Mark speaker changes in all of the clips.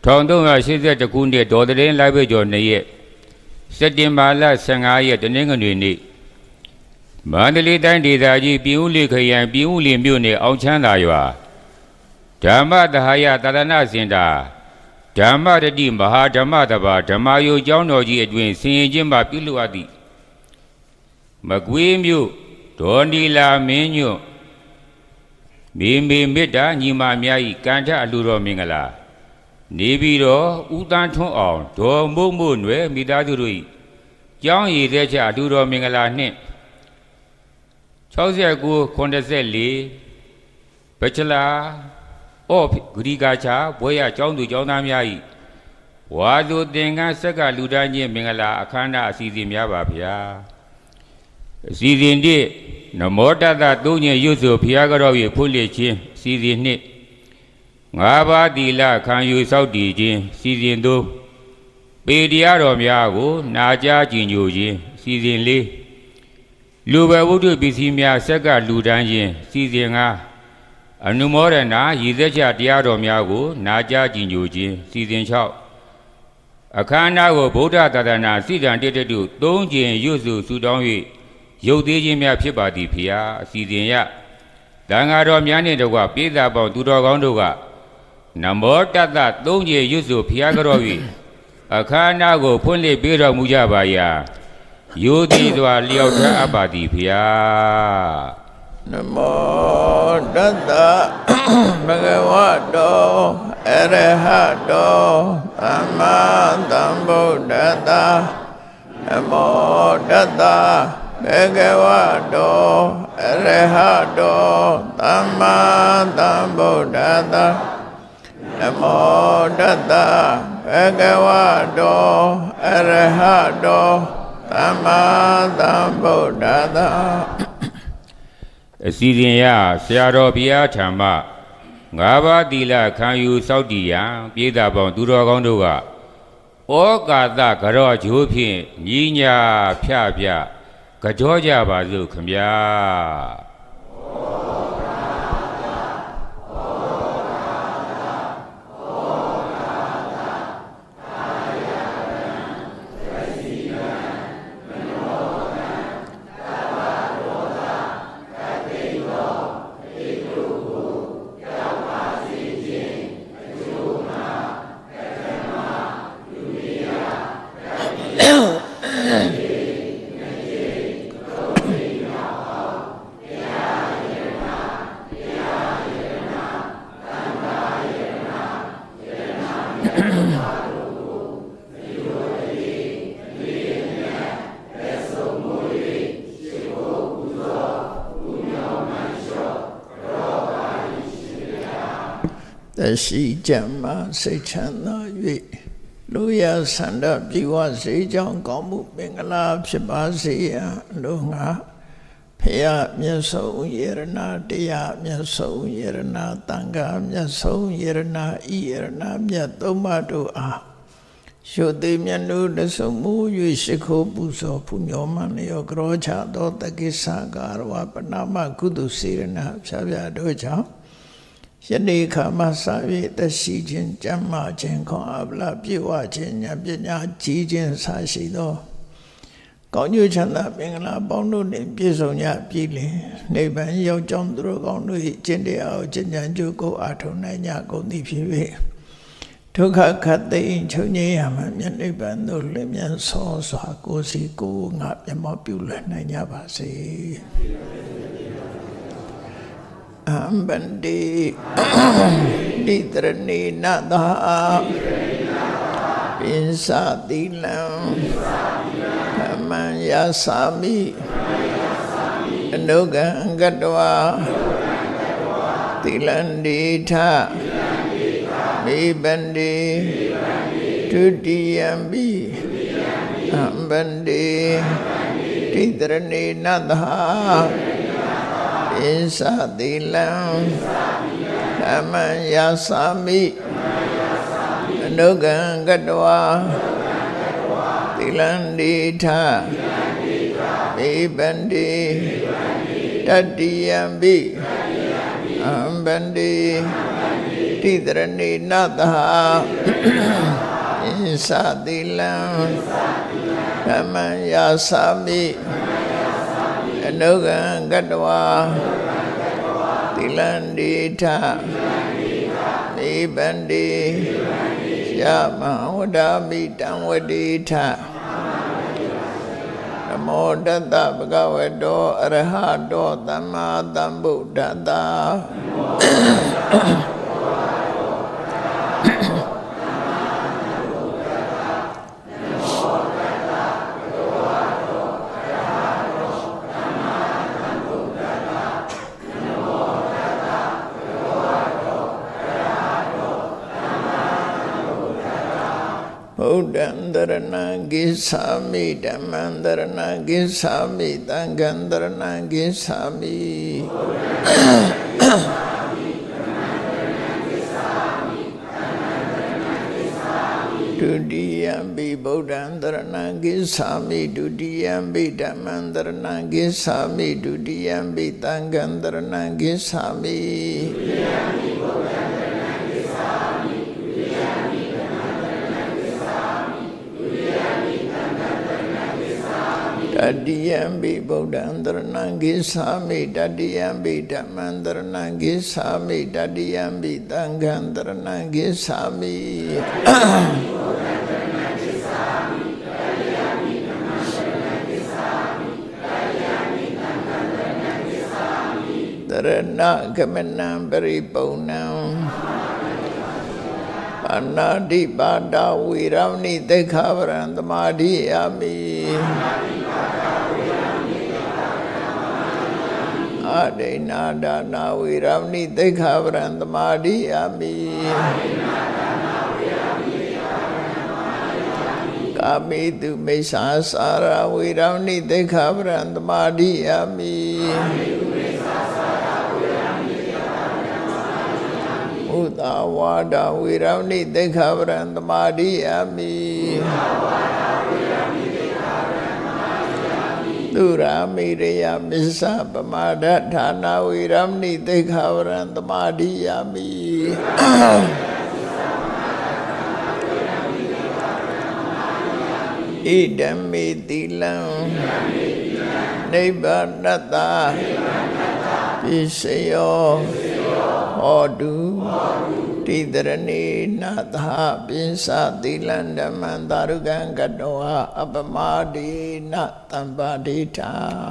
Speaker 1: 1382ခုနှစ်ဒေါ်သတင်းလိုက်ပဲကျော်2ရက်စက်တင်ဘာလ15ရက်တနင်္ဂနွေနေ့မန္တလေးတိုင်းဒေသကြီးပြည်ဦးလေခရိုင်ပြည်ဦးလေမြို့နယ်အောင်ချမ်းသာရွာဓမ္မသဟာယသာသနာစင်တာဓမ္မရတိမဟာဓမ္မတဘာဓမ္မယုံကျောင်းတော်ကြီးအတွင်ဆင်ရင်ချင်းမှပြုလုပ်အပ်သည့်မကွေးမြို့ဒေါ်နီလာမင်းညွန့်မေမေတ္တာညီမများ၏ကန္ထအလှတော်မင်္ဂလာနေပြီးတော့ဦးတန်းထွန်းအောင်ဒေါ်မုံမို့နွယ်မိသားစုတို့၏ကျောင်းရည်သက်ချအလှတော်မင်္ဂလာနှင့်69-84ဘချလာအော့ဂရီကာချာဘွဲရကျောင်းသူကျောင်းသားများ၏ဝါသူသင်္ကန်းဆက်ကလူတန်းချင်းမင်္ဂလာအခမ်းအနားအစီအစဉ်များပါဗျာအစီအစဉ်တစ်နမောတတသုံးညရွတ်ဆိုဘုရားကြောင့်ဖွင့်လှစ်ခြင်းအစီအစဉ်နှစ်5ပါးသီလခံယူစောင့်တည်ခြင်းအစီအစဉ်3ပေတရားတော်များကိုနာကြားကြည်ညိုခြင်းအစီအစဉ်4လူပဲဝတ္ထုပစ္စည်းများဆက်ကလူတန်းခြင်းအစီအစဉ်5အနုမောဒနာရည်သက်ချတရားတော်များကိုနာကြားကြည်ညိုခြင်းအစီအစဉ်6အခမ်းအနားကိုဗုဒ္ဓသာသနာစိတ္တံတိတ္တု3ကျင်ရွတ်ဆိုဆုတောင်း၍ရုပ်သေးခြင်းများဖြစ်ပါသည်ဖေဟာအစီအစဉ်ရတန်ဃာတော်များနှင့်တကွပိဿပေါင်းသူတော်ကောင်းတို့ကနမောတတ3ကျင်ရွတ်ဆိုဘုရားကြော၍အခမ်းအနားကိုဖွင့်လှစ်ပေးတော်မူကြပါရာယောတိစွာလျောက်ထားအပ်ပါသည်ဖေဟာ
Speaker 2: နမောတတဘဂဝတောအရဟတောသမ္မာသမ္ဗုဒ္ဓတ္တနမောတတဘဂဝတောအရဟတောသမ္မာသမ္ဗုဒ္ဓတ္တနမောတတဘဂဝတောအရဟတောသမ္မာသမ္ဗုဒ္ဓတ္တ
Speaker 1: အစီအစဉ်ရဆရာတော်ဘုရားထံမှ5ပါးသီလခံယူစောင့်တည်ရန်ပြည်သာပေါင်းသူတော်ကောင်းတို့ကဩကာသကြောကျိုးဖြင့်ညီညာဖြဖြကြောကြပါစို့ခမညာ
Speaker 2: ရှိကြမှာစိတ်ချမ်းသာ၍လူရဆန္ဒပြေဝစေကြောင်းကောင်းမှုမင်္ဂလာဖြစ်ပါစေရန်လို့ငါဖရာမြတ်ဆုံးယရနာတရားမြတ်ဆုံးယရနာတန်ခါမြတ်ဆုံးယရနာဤယရနာမြတ်သုံးပါးတို့အားရှုသိမြတ်တို့တဆုံမူ၍ရှိခိုးပူဇော်ဖူးမြော်မှန်လျောကရောချသောတကိစ္စကာရဝပနာမကုသစေရနာဖြာဖြာတို့ကြောင့်ယနေ့ခါမှစ၍တရှိခြင်းကြမ်းမာခြင်းခွန်အားဗလာပြေဝခြင်းဉာဏ်ပညာကြီးခြင်းဆာရှိသောကောင်းကျိုးချမ်းသာမင်္ဂလာပေါင်းတို့နှင့်ပြည့်စုံကြပြည်လင်နိဗ္ဗာန်ရောက်ကြောင်းသူတို့ကောင်းတို့၏ကျင့်တရားကိုကျင့်ကြံကြိုးကိုအားထုတ်နိုင်ကြကုန်သည်ဖြစ်၍ဒုက္ခခတ်သိမ်းချုပ်ငြိမ်းရမှမြတ်နိဗ္ဗာန်သို့လျင်မြန်ဆောစွာကိုယ်စီကိုယ်ငါမျက်မှောက်ပြုလွယ်နိုင်ကြပါစေအံဗန္တိဣတရဏေနသာပိစတိလံဓမ္မံယာစာမိအနုကံကတဝါတိလန္တိထမေဗန္တိဒုတိယံပိအံဗန္တိဣတရဏေနသာပိစတိလံဓမ္မံယာစာမိအနုကံကတဝါတိလန္တိထမေဗန္တိတတိယံပိအံဗန္တိ Tidrani Natha Insadilam Dhamaya Sami Anugan Gadwa Tilandita Nibandi Yama Udami Tamwadita Namo Tata Bhagavato Arahato Dhamma Sambuddhassa Buddhandarana Gissami Dhammandarana Gissami Tangandarana Gissami Dudiyambi Buddhandarana Gissami Dudiyambi Dhammandarana Gissami Dudiyambi Tangandarana Gissami Dadiyambi Buddhandarana Gissami Dadiyambi Dhammandarana Gissami Dadiyambi Tangandarana Gissami Dharana Gamanam Paripunam Anadi Bada Viramni Dekhavaram Dhamadhiyami Adinada Viramni Dekhavaram Dhamadhiyami Kamitu Mesasara Viramni Dekhavaram Dhamadhiyami Udawada Viramni Dekhavaram Dhamadhiyami Duramireya Misa Pamada Dhana Viramni Dekhavaram Dhamadhiyami Idami Tilam Nibbannata Pisayo Hodu Tidrani Natha Pinsa Tilandam Darugan Gadoha Abamadi Natambadita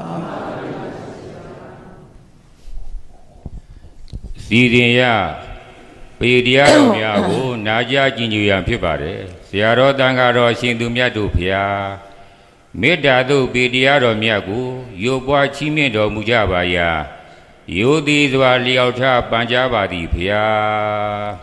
Speaker 1: Siriya Pediya Miago Naja Jinjuyan Pipare Siaro Dangaro Shindu Miadu Pia Medadu Pediya Miago Yobwa Chimindo Mujabaya Yodi Liauta Panjabadi Pia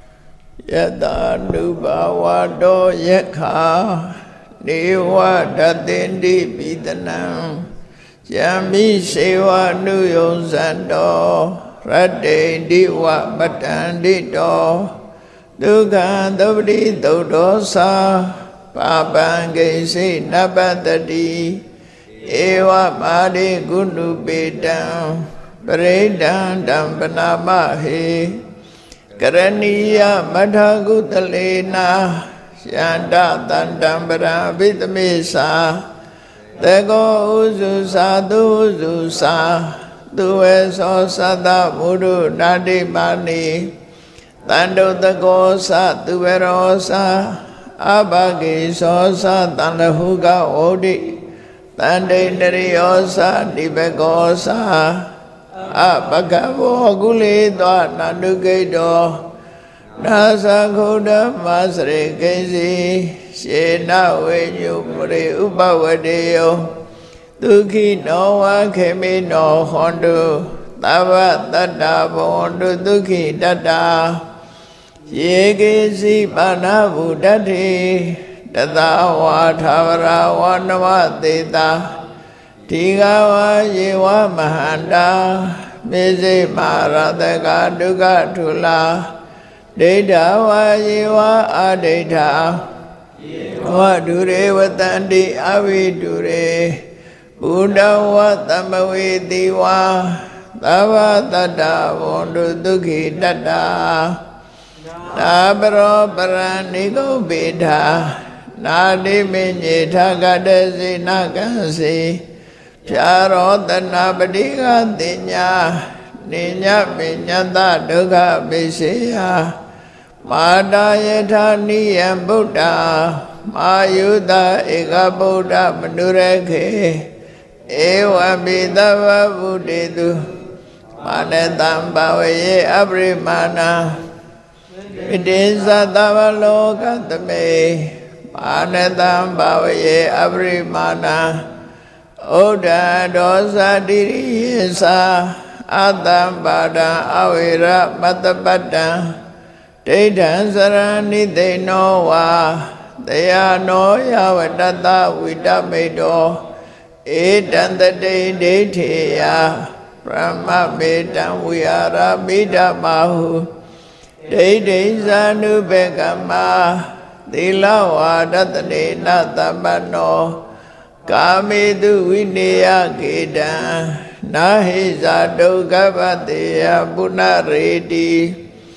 Speaker 2: Yada Nubawado Yekha Niwa Datindi Bidanam Yami Sewa Nuyon Sando Rade Diwa Batandito Dugan Dovdi Dodosa Pabange Se Nabatadi Ewa Madi Gundu Bedam Paredan Dampanamahe Karaniya Madhagutalena Yanda Tandambara Vidamesa Tego Uzu Sadhu Uzusa Duwe Sosada Mudu Nadimani Tando Tagosa Duverosa Abagi Sosa Tandahuga Odi Tande Neriosa Dibegosa Abhagavo Gulidwa Nandugedo Nasa Kuda Masre Kesi Shena Venyu Mure Upawadeo Duki Noa Kemi No Hondu Tava Tata Bondu Duki Tata Yegesi Pana Buddhati Tata Wathavara Wanava Teta Tigawa Yewa Mahanda Mese Maradaka Duka Tula Dedawa Yewa Adeta Wadure Watandi Avidure Buddha Watamawe Diwa Tava Tata Vondu Duki Tata na bro paranigo bidha na di minye thakadasi na kansi pyarotana padiga tinya ninya pinyata dukha viseya mada yatha niyam buddha mayuda eka buddha manurekhe ewa bidava buddhidu manetam bhavaye abrimana videsa tavalokatame manetam bhavaye abrimana Oda dosa diri yesa atam pada awira matapada Dedan sarani deno wa Daya no yavatata vidamedo Edanda de detheya Brahma medam vihara midamahu Dede sanu begama Dilawa datane natamano Kamedu vineya kedan Nahisa dukhapateya punareti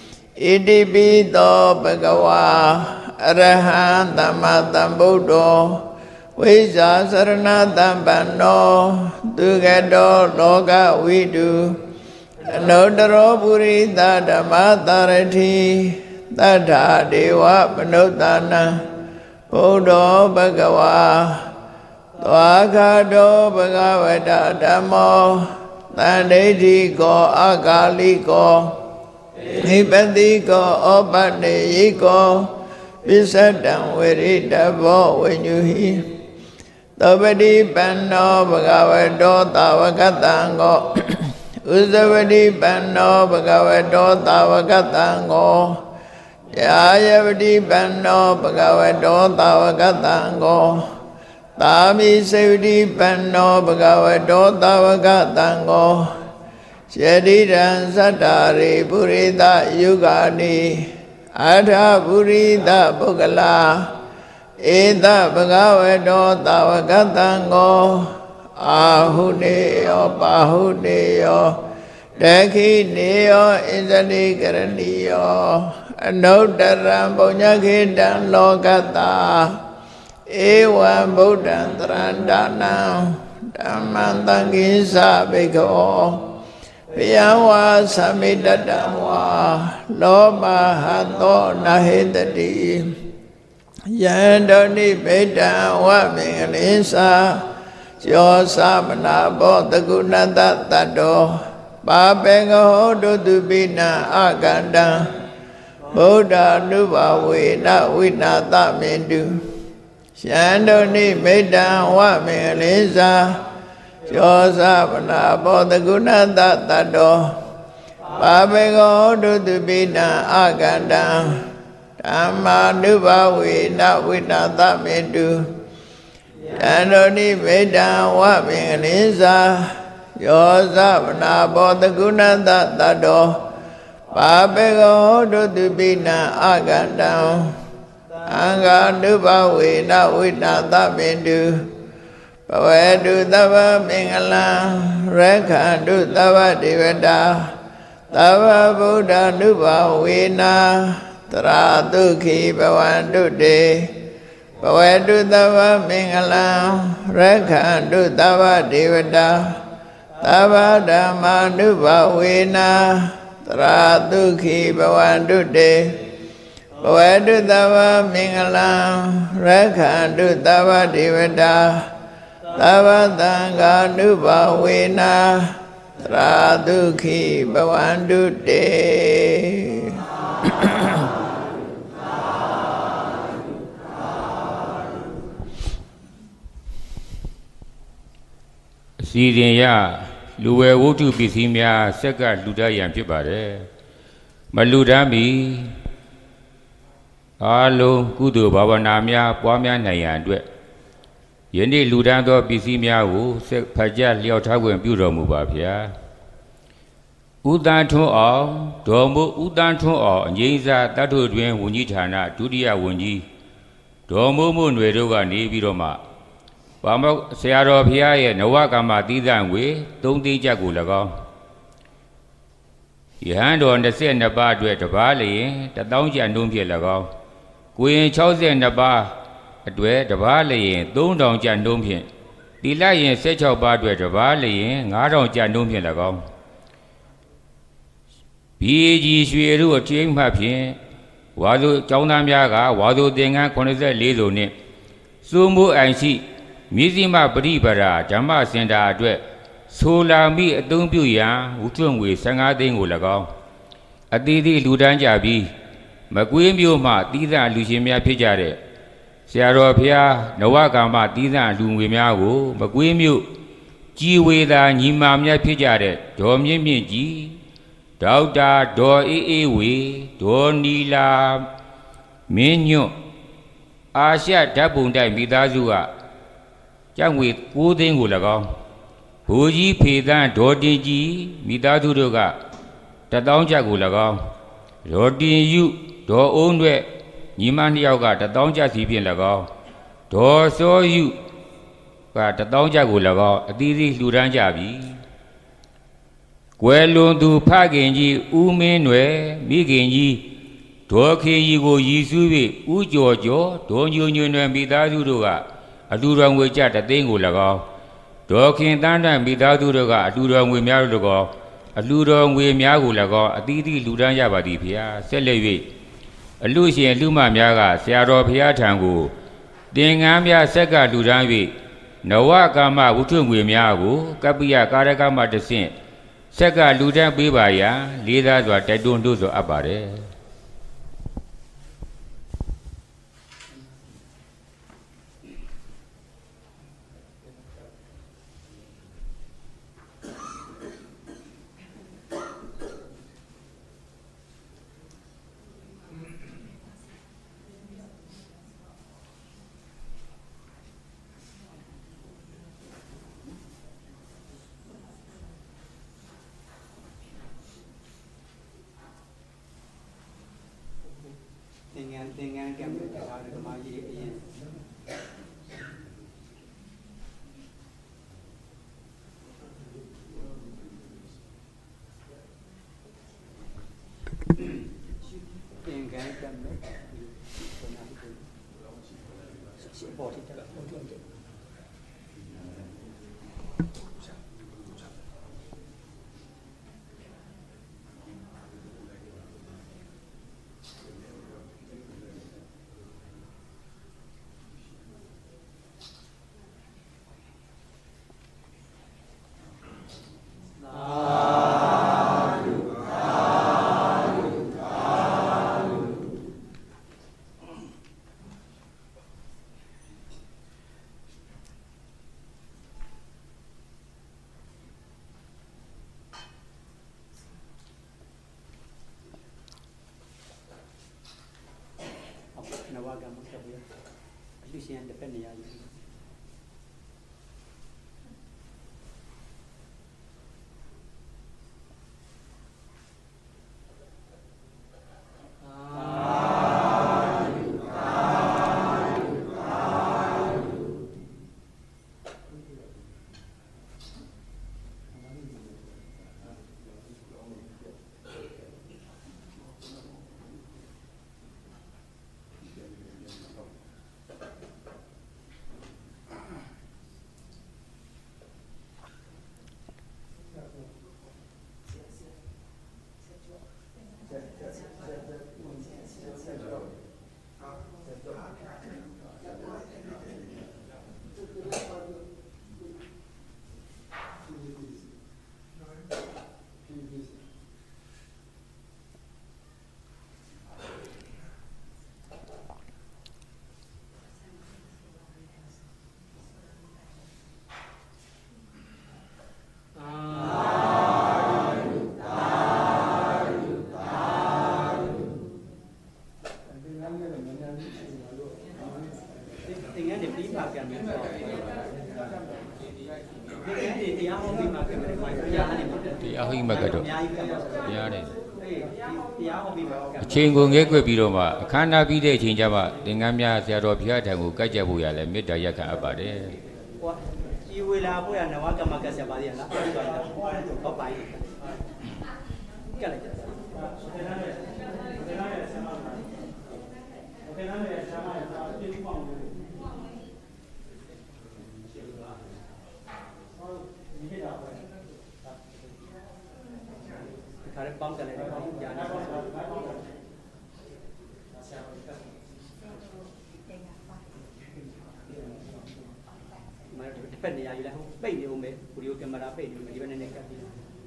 Speaker 2: Idipito bhagava Arahan tamatam buddho Visa saranatam panno Dugato loka vidu Anodaro purita dhammatarati Tadha deva panutana Buddho bhagava Tvakado bhagavata dhammo Tandetiko akaliko Hipatiko opaneyiko Visadam viridavo vinyuhi Tavadi panno bhagavato tavakatango Usavadi panno bhagavato tavakatango Yayavadi panno bhagavato tavakatango Tami sevdi panno bhagavato tavakatango Shadiran satari purita yugani Adha purita bhugala Eda bhagavato tavakatango Ahuneyo pahuneyo Dakhineyo indali karaniyo Anodharam punyakhitam lokata Ewa buddhan tarandanam Dhammantangisa bhikho Piyawa samidadamwa Loma hato nahidati Yandoni bedam wa mingalisa Yosa manabo tagunata tado Papengo dutubina aganda Buddha nubhavena vinata mendu Shandoni medam wa mingalisa Yosa manabo tagunata tado Papengo dutubina aganda Dhamma nubhavena vinata mendu Shandoni medam wa mingalisa Yosa manabo tagunata tado Papengo dutubina aganda Anga nubhavena vinata mendu Pavedu tava mingala Rekhandu tava divada Tava buddha nubhavena Taradukhi bhavantu de Pavedu tava mingala Rekhandu tava divada Tava dhamma nubhavena Taradukhi bhavantu de Pavedu tava mingala Rekhandu tava divada Tava tanga nubhavena Taradukhi bhavantu de
Speaker 1: စီရင်ရလူဝယ်ဝတ္ထုပစ္စည်းများဆက်ကလူတတ်ရန်ဖြစ်ပါတယ်မလူတမ်းမီအားလုံးကုသိုလ်ဘာဝနာများပွားများနိုင်ရန်အတွက်ယနေ့လူတန်းသောပစ္စည်းများကိုဆက်ဖတ်ကြားလျှောက်ထားခွင့်ပြုတော်မူပါဗျာဦးတန်းထွန်းအောင်ဒေါ်မိုးဦးတန်းထွန်းအောင်အငိမ့်စာတတ်ထုတွင်ဝန်ကြီးဌာနဒုတိယဝန်ကြီးဒေါ်မိုးမို့နွယ်တို့ကနေပြီးတော့မှဘာမောဆရာတော်ဖျားရဲ့နဝကမ္မသီးသန့်ငွေ3သိန်းကျပ်ကို၎င်းယဟန်တော်22ပါးအတွက်တပါးလျင်1000ကျပ်နှုန်းဖြင့်၎င်းကိုရင်62ပါးအတွက်တပါးလျင်3000ကျပ်နှုန်းဖြင့်တိလရင်16ပါးအတွက်တပါးလျင်9000ကျပ်နှုန်းဖြင့်၎င်းဘီကြီးရွှေတို့အထိမ်းမှတ်ဖြင့်ဝါသိုကျောင်းသားများကဝါသိုသင်္ကန်း84စုံနှင့်စိုးမိုးအိုင်ရှိမြစ်စီမပရိပရာဓမ္မစင်တာအတွက်ဆိုလာမိအသုံးပြုရန်ဝုထွန်းငွေ15သိန်းကို၎င်းအသီးသီးလူတန်းကြပြီးမကွေးမြို့မှတီးသန့်လူရှင်များဖြစ်ကြတဲ့ဆရာတော်ဘုရားနဝကမ္မတီးသန့်လူငွေများကိုမကွေးမြို့ကြီးဝေသာညီမာများဖြစ်ကြတဲ့ဒေါ်မြင့်မြင့်ကြီးဒေါက်တာဒေါ်အေးအေးဝေဒေါ်နီလာမင်းညွန့်အာရှဓာတ်ပုံတိုက်မိသားစုကကျပ်ငွေ9သိန်းကို၎င်းဘိုးကြီးဖေသန်းဒေါ်တင်ကြီးမိသားစုတို့က1000ကျပ်ကို၎င်းဒေါ်တင်ယူဒေါ်အုံးတွေညီမ2ယောက်က1000ကျပ်စီဖြင့်၎င်းဒေါ်စောယူက1000ကျပ်ကို၎င်းအသီးသီးလှူဒန်းကြပြီကွယ်လွန်သူဖခင်ကြီးဦးမင်းနွယ်မိခင်ကြီးဒေါ်ခေကြီးကိုရည်စူး၍ဦးကျော်ကျော်ဒေါ်ညွညွနွယ်မိသားစုတို့ကအလှူတော်ငွေကျ3သိန်းကို၎င်းဒေါ်ခင်တန်းတန်းမိသားစုတို့ကအလှူတော်ငွေများတို့၎င်းအလှူတော်ငွေများကို၎င်းအသီးသီးလှူဒန်းကြပါသည်ဖေဟာဆက်လက်၍အလှရှင်လူမများကဆရာတော်ဘုရားထံကိုသင်္ကန်းများဆက်ကလှူဒန်း၍နဝကမ္မဝုထွန်းငွေများကိုကပ္ပိယကာရကမ္မတဆင့်ဆက်ကလူတန်းပေးပါရန်လေးသားစွာတိုက်တွန်းလို့ဆိုအပ်ပါတယ်
Speaker 3: သင်္ကန်းကံမဲ့တရားဓမ္မကြီးအရင်သင်္ကန်းကံမဲ့ပေါ်တိတက်ပေါ်တိတက်နဝကမ္မဆက်ပြီးအလှရှင်တစ်ဖက်နေရာယူတရားဟိမကတော့တရားတယ်အချိန်ကိုငဲကွက်ပြီးတော့မှအခမ်းအနားပြီးတဲ့အချိန်ကျမှသင်္ကန်းများဆရာတော်ဘုရားထံကိုကြိုက်ကြဖို့ရလဲမေတ္တာရက်ခံအပ်ပါတယ်ဟောဒီဝေလာဖို့ရနဝကမ္မကဆက်ပါရလားဟုတ်ပါရဲ့
Speaker 4: เป็นอย่างไรแล้วไปเดียวไหมผู้เดียวกันมาได้ไปเดียวไหมที่เป็นในกันที่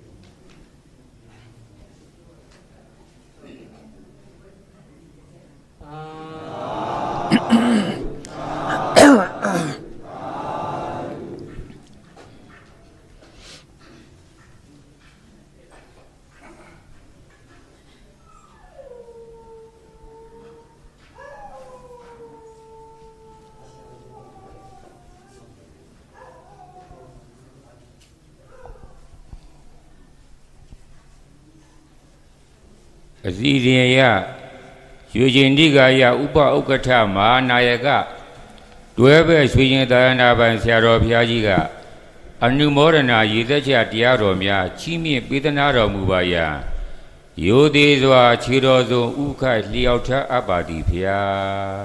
Speaker 1: အစီရင်ရရွှေကျင်တိကရဥပဥက္ကဋ္ဌမဟာနာယကတွဲဘက်ရွှေကျင်သာသနာပိုင်ဆရာတော်ဘုရားကြီးကအနုမောဒနာရည်သက်ချက်တရားတော်များချီးမြှင့်ပေးသနာတော်မူပါယံရိုသေစွာခြေတော်စုံဥခိုက်လျောက်ထားအပ်ပါသည်ဘုရား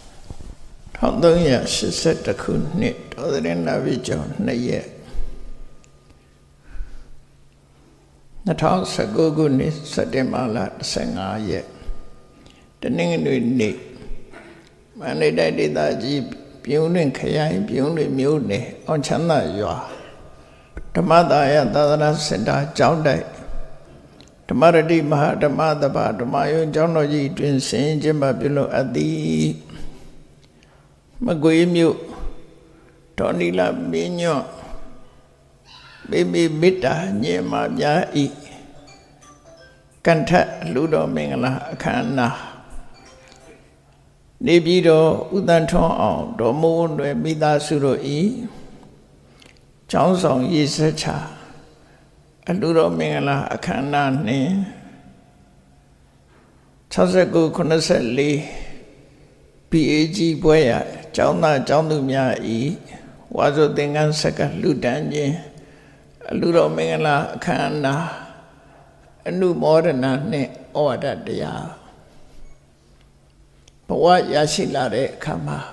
Speaker 2: 1382ခုနှစ်တော်သရင်နာပြီကျော်2ရက်2019ခုနှစ်စက်တင်ဘာလ15ရက်တနင်္ဂနွေနေ့မန္တလေးတိုင်းဒေသကြီးပြုံးတွင်ခရိုင်ပြုံးတွင်မြို့နယ်အောင်ချမ်းသာရွာဓမ္မသာယသာသနာစင်တာကျောင်းတိုက်ဓမ္မရတိမဟာဓမ္မသဘာဓမ္မယုံကျောင်းတော်ကြီးတွင်ဆင်ကျင်းပပြုလုပ်အပ်သည်မကွေးမြို့ဒေါ်နီလာမင်းညွန့်မိမိမေတ္တာညင်မာများဤကန္ထလူတော်မင်္ဂလာအခမ်းအနားနေပြည်တော်ဥတန်ထွန်းအောင်ဒေါ်မိုးတွင်မိသားစုတို့ဤကျောင်းဆောင်ရေးဆက်ချအလူတော်မင်္ဂလာအခမ်းအနားနှင့်69-94 PAG ပွဲရကျောင်းသားကျောင်းသူများဤဝါဆိုသင်္ကန်းဆက်ကလူတန်းခြင်းအလူတော်မင်္ဂလာအခမ်းအနားအနုမောဒနာနှင့်ဩဝါဒတရားဘဝရရှိလာတဲ့အခါမှာ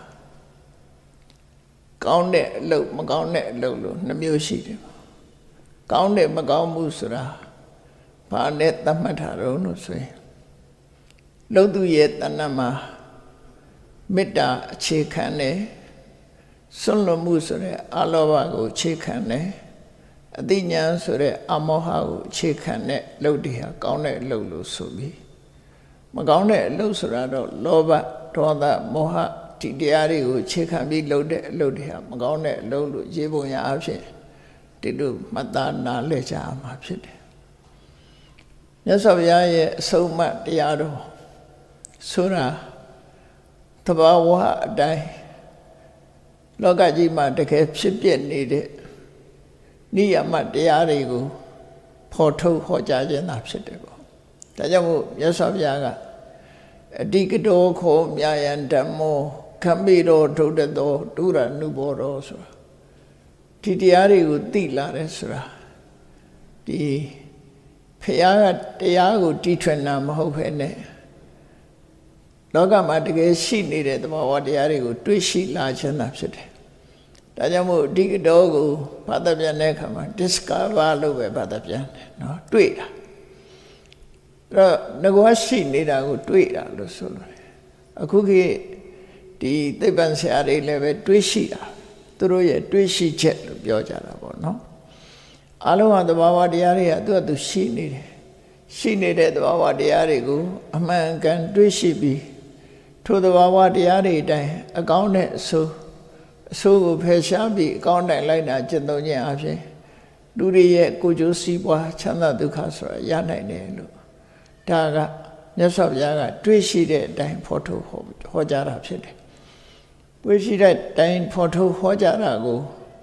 Speaker 2: ကောင်းတဲ့အလုပ်မကောင်းတဲ့အလုပ်လို့နှမျိုးရှိတယ်ကောင်းတဲ့မကောင်းမှုဆိုတာဘာနဲ့သတ်မှတ်ထားတော့လို့ဆိုရင်လုံသူရဲ့တဏ္ဍမှာမေတ္တာအခြေခံတယ်စွန့်လွတ်မှုဆိုတဲ့အလောဘကိုအခြေခံတယ်အသိဉာဏ်ဆိုတဲ့အမောဟကိုအခြေခံတဲ့လုပ်တွေဟာကောင်းတဲ့အလုပ်လို့ဆိုပြီးမကောင်းတဲ့အလုပ်ဆိုတာတော့လောဘဒေါသမောဟဒီတရားတွေကိုအခြေခံပြီးလုပ်တဲ့အလုပ်တွေဟာမကောင်းတဲ့အလုပ်လို့ရေးပုံရအဖြစ်ဒီလိုမှတ်သားနားလည်ကြမှာဖြစ်တယ်မြတ်စွာဘုရားရဲ့အဆုံးအမတရားတော်ဆိုတာသဘာဝအတိုင်းလောကကြီးမှာတကယ်ဖြစ်ပြနေတဲ့နိယမတရားတွေကိုဖော်ထုတ်ဟောကြားခြင်းသာဖြစ်တယ်ပေါ့ဒါကြောင့်မို့မြတ်စွာဘုရားကအတိကတောခောမြာယံဓမ္မောခမိတော်ဒုဒ္ဒတောဒုရနုဘောတော်ဆိုတာဒီတရားတွေကိုသိလာတယ်ဆိုတာဒီဖျားကတရားကိုတီထွင်တာမဟုတ်ဘဲနဲ့လောကမှာတကယ်ရှိနေတဲ့သဘာဝတရားတွေကိုတွေ့ရှိလာခြင်းသာဖြစ်တယ်ဒါကြောင့်မို့အဓိကတော်ကိုဘာသာပြန်တဲ့အခါမှာ discover လို့ပဲဘာသာပြန်တယ်နော်တွေ့တာအဲ့တော့ငါကရှိနေတာကိုတွေ့တာလို့ဆိုလို့အခုခေတ်ဒီသိပ္ပံဆရာတွေလည်းပဲတွေးရှိတာသူတို့ရဲ့တွေးရှိချက်လို့ပြောကြတာပေါ့နော်အလုံးဟာသဘာဝတရားတွေကသူ့အတူရှိနေတယ်ရှိနေတဲ့သဘာဝတရားတွေကိုအမှန်ကန်တွေးရှိပြီးထိုသဘာဝတရားတွေအတိုင်းအကောင်းနဲ့အဆိုးကိုဖယ်ရှားပြီးအကောင်းတိုင်းလိုက်တာကျင့်သုံးခြင်းအပြင်လူတွေရဲ့ကိုယ်ကျိုးစီးပွားချမ်းသာဒုက္ခဆိုတာရနိုင်တယ်လို့ဒါကမြတ်စွာဘုရားကတွေးရှိတဲ့အတိုင်းဖော်ထုတ်ဟောကြားတာဖြစ်တယ်တွေးရှိတဲ့အတိုင်းဖော်ထုတ်ဟောကြားတာကို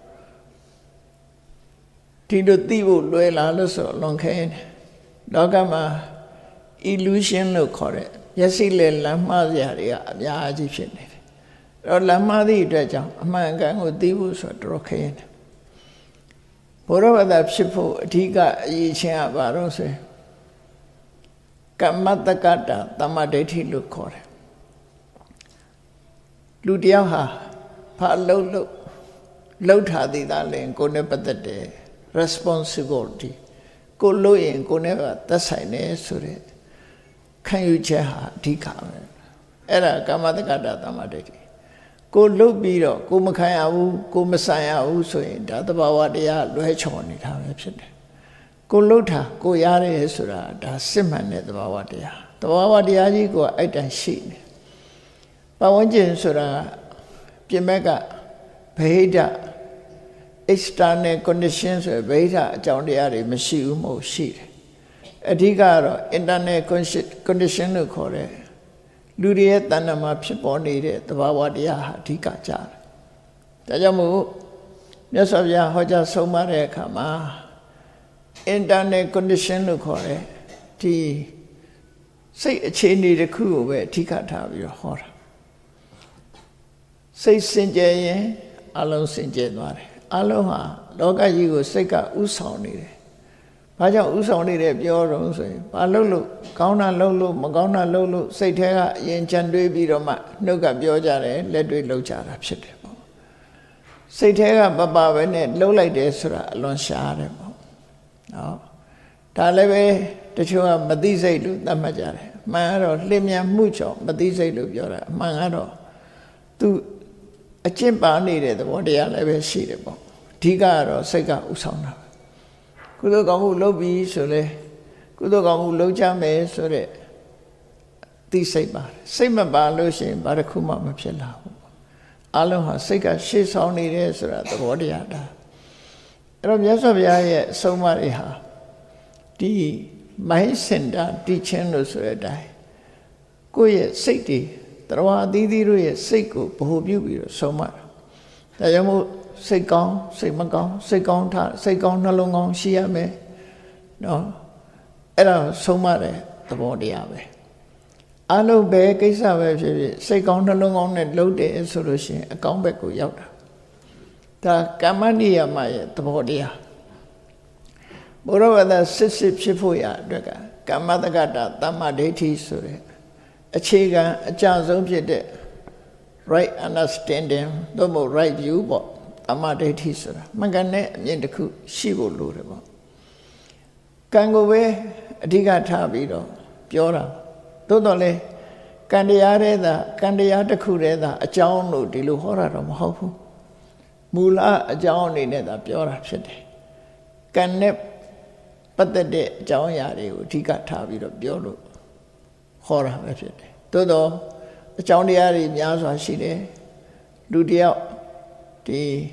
Speaker 2: ဒီလိုသိဖို့လွယ်လာလို့ဆိုလွန်ခဲတယ်လောကမှာ illusion လို့ခေါ်တဲ့မျက်စိနဲ့လမ်းမှားစရာတွေကအများကြီးဖြစ်နေတယ်အဲ့တော့လမ်းမှားသည့်အတွက်ကြောင့်အမှန်ကန်ကိုသိဖို့ဆိုတော့တော်ခဲတယ်ဘုရားဘာသာဖြစ်ဖို့အဓိကအရေးချင်းကဘာလို့ဆိုရင် Kammatakata Tamadeti Lukore Ludiaha Pa Lotadi Dale Konepatade responsibility Go low in Koneva Tasane Sure Can you cheha Tika Era Kammatakata Tamadeti Go low biro, go Makaya, go Messiah, so in Databawadia, Loechon, it have Go lota, go yare sura, da simman at the Bawadia. The Bawadia go out and sheet. Bawanjin sura, Jamaica, Pahida, external conditions of beta, John the Ari, Messiumo sheet. Adigaro, internet condition to corre. Ludiet and a map needed the Bawadia, Tika jar. Tajamu, yes of ya Hoja Somare Kama. Internet condition to corre. T say a chain need a crew where Tika have your horror. Say Sinjay, Alo Sinjay, Aloha, Loga you Seka Usoni. Paja Usoni, your own say, Palolo, Kauna Lolo, Magona Lolo, say Tega, Yen Chandre Biroma, Noga Biojare, Ledri Lochar upset. Say Tega Baba when it low like this, Lon Share. No. Talebe, the Chua Madizelu, the Majare, Maro, Limia Mucho, Madizelu, Yora, Mangaro. To a chimpa needed what they are ever seeable. Tigaro, Sega Usona. Kudogamu Lobi, Sole, Kudogamu Lojame, Sole, Tiseba, Sema Balusin, Barakuma Mapsela. Aloha, Sega, she's only there, the body ada. Yasavia Somariha the Mahisenda teaching us a die. Go yet, Sati, Trawa Didi, Seiko, Pohubu, Somar. Tayamu, Sekon, Semagon, Sekon, Sekon, Nalongon, Shiame. No, era Somare, the body ave. Alo Beck is a Sekon, Nalongon, and Lode solution, a comeback with Yota. Ta Kamania Maya, the Bodia. Moreover, the Sissip Shifuya, Draga, Kamatagata, Tamadeti Sure, a Chiga, a chance of it, right understanding, the more right view, but Tamadeti Sure, Magane, Yendaku, she will lose about. Kangowe, a Diga Tabido, Piora, Dodole, Candiareda, Candiata Cureda, a John Dilu Horror of Hofu. Mula a John in the pure city. Can nip but the day John Yari would take a tabby of Biolo horror of it. Todo a John Yari Miasa Shide, do the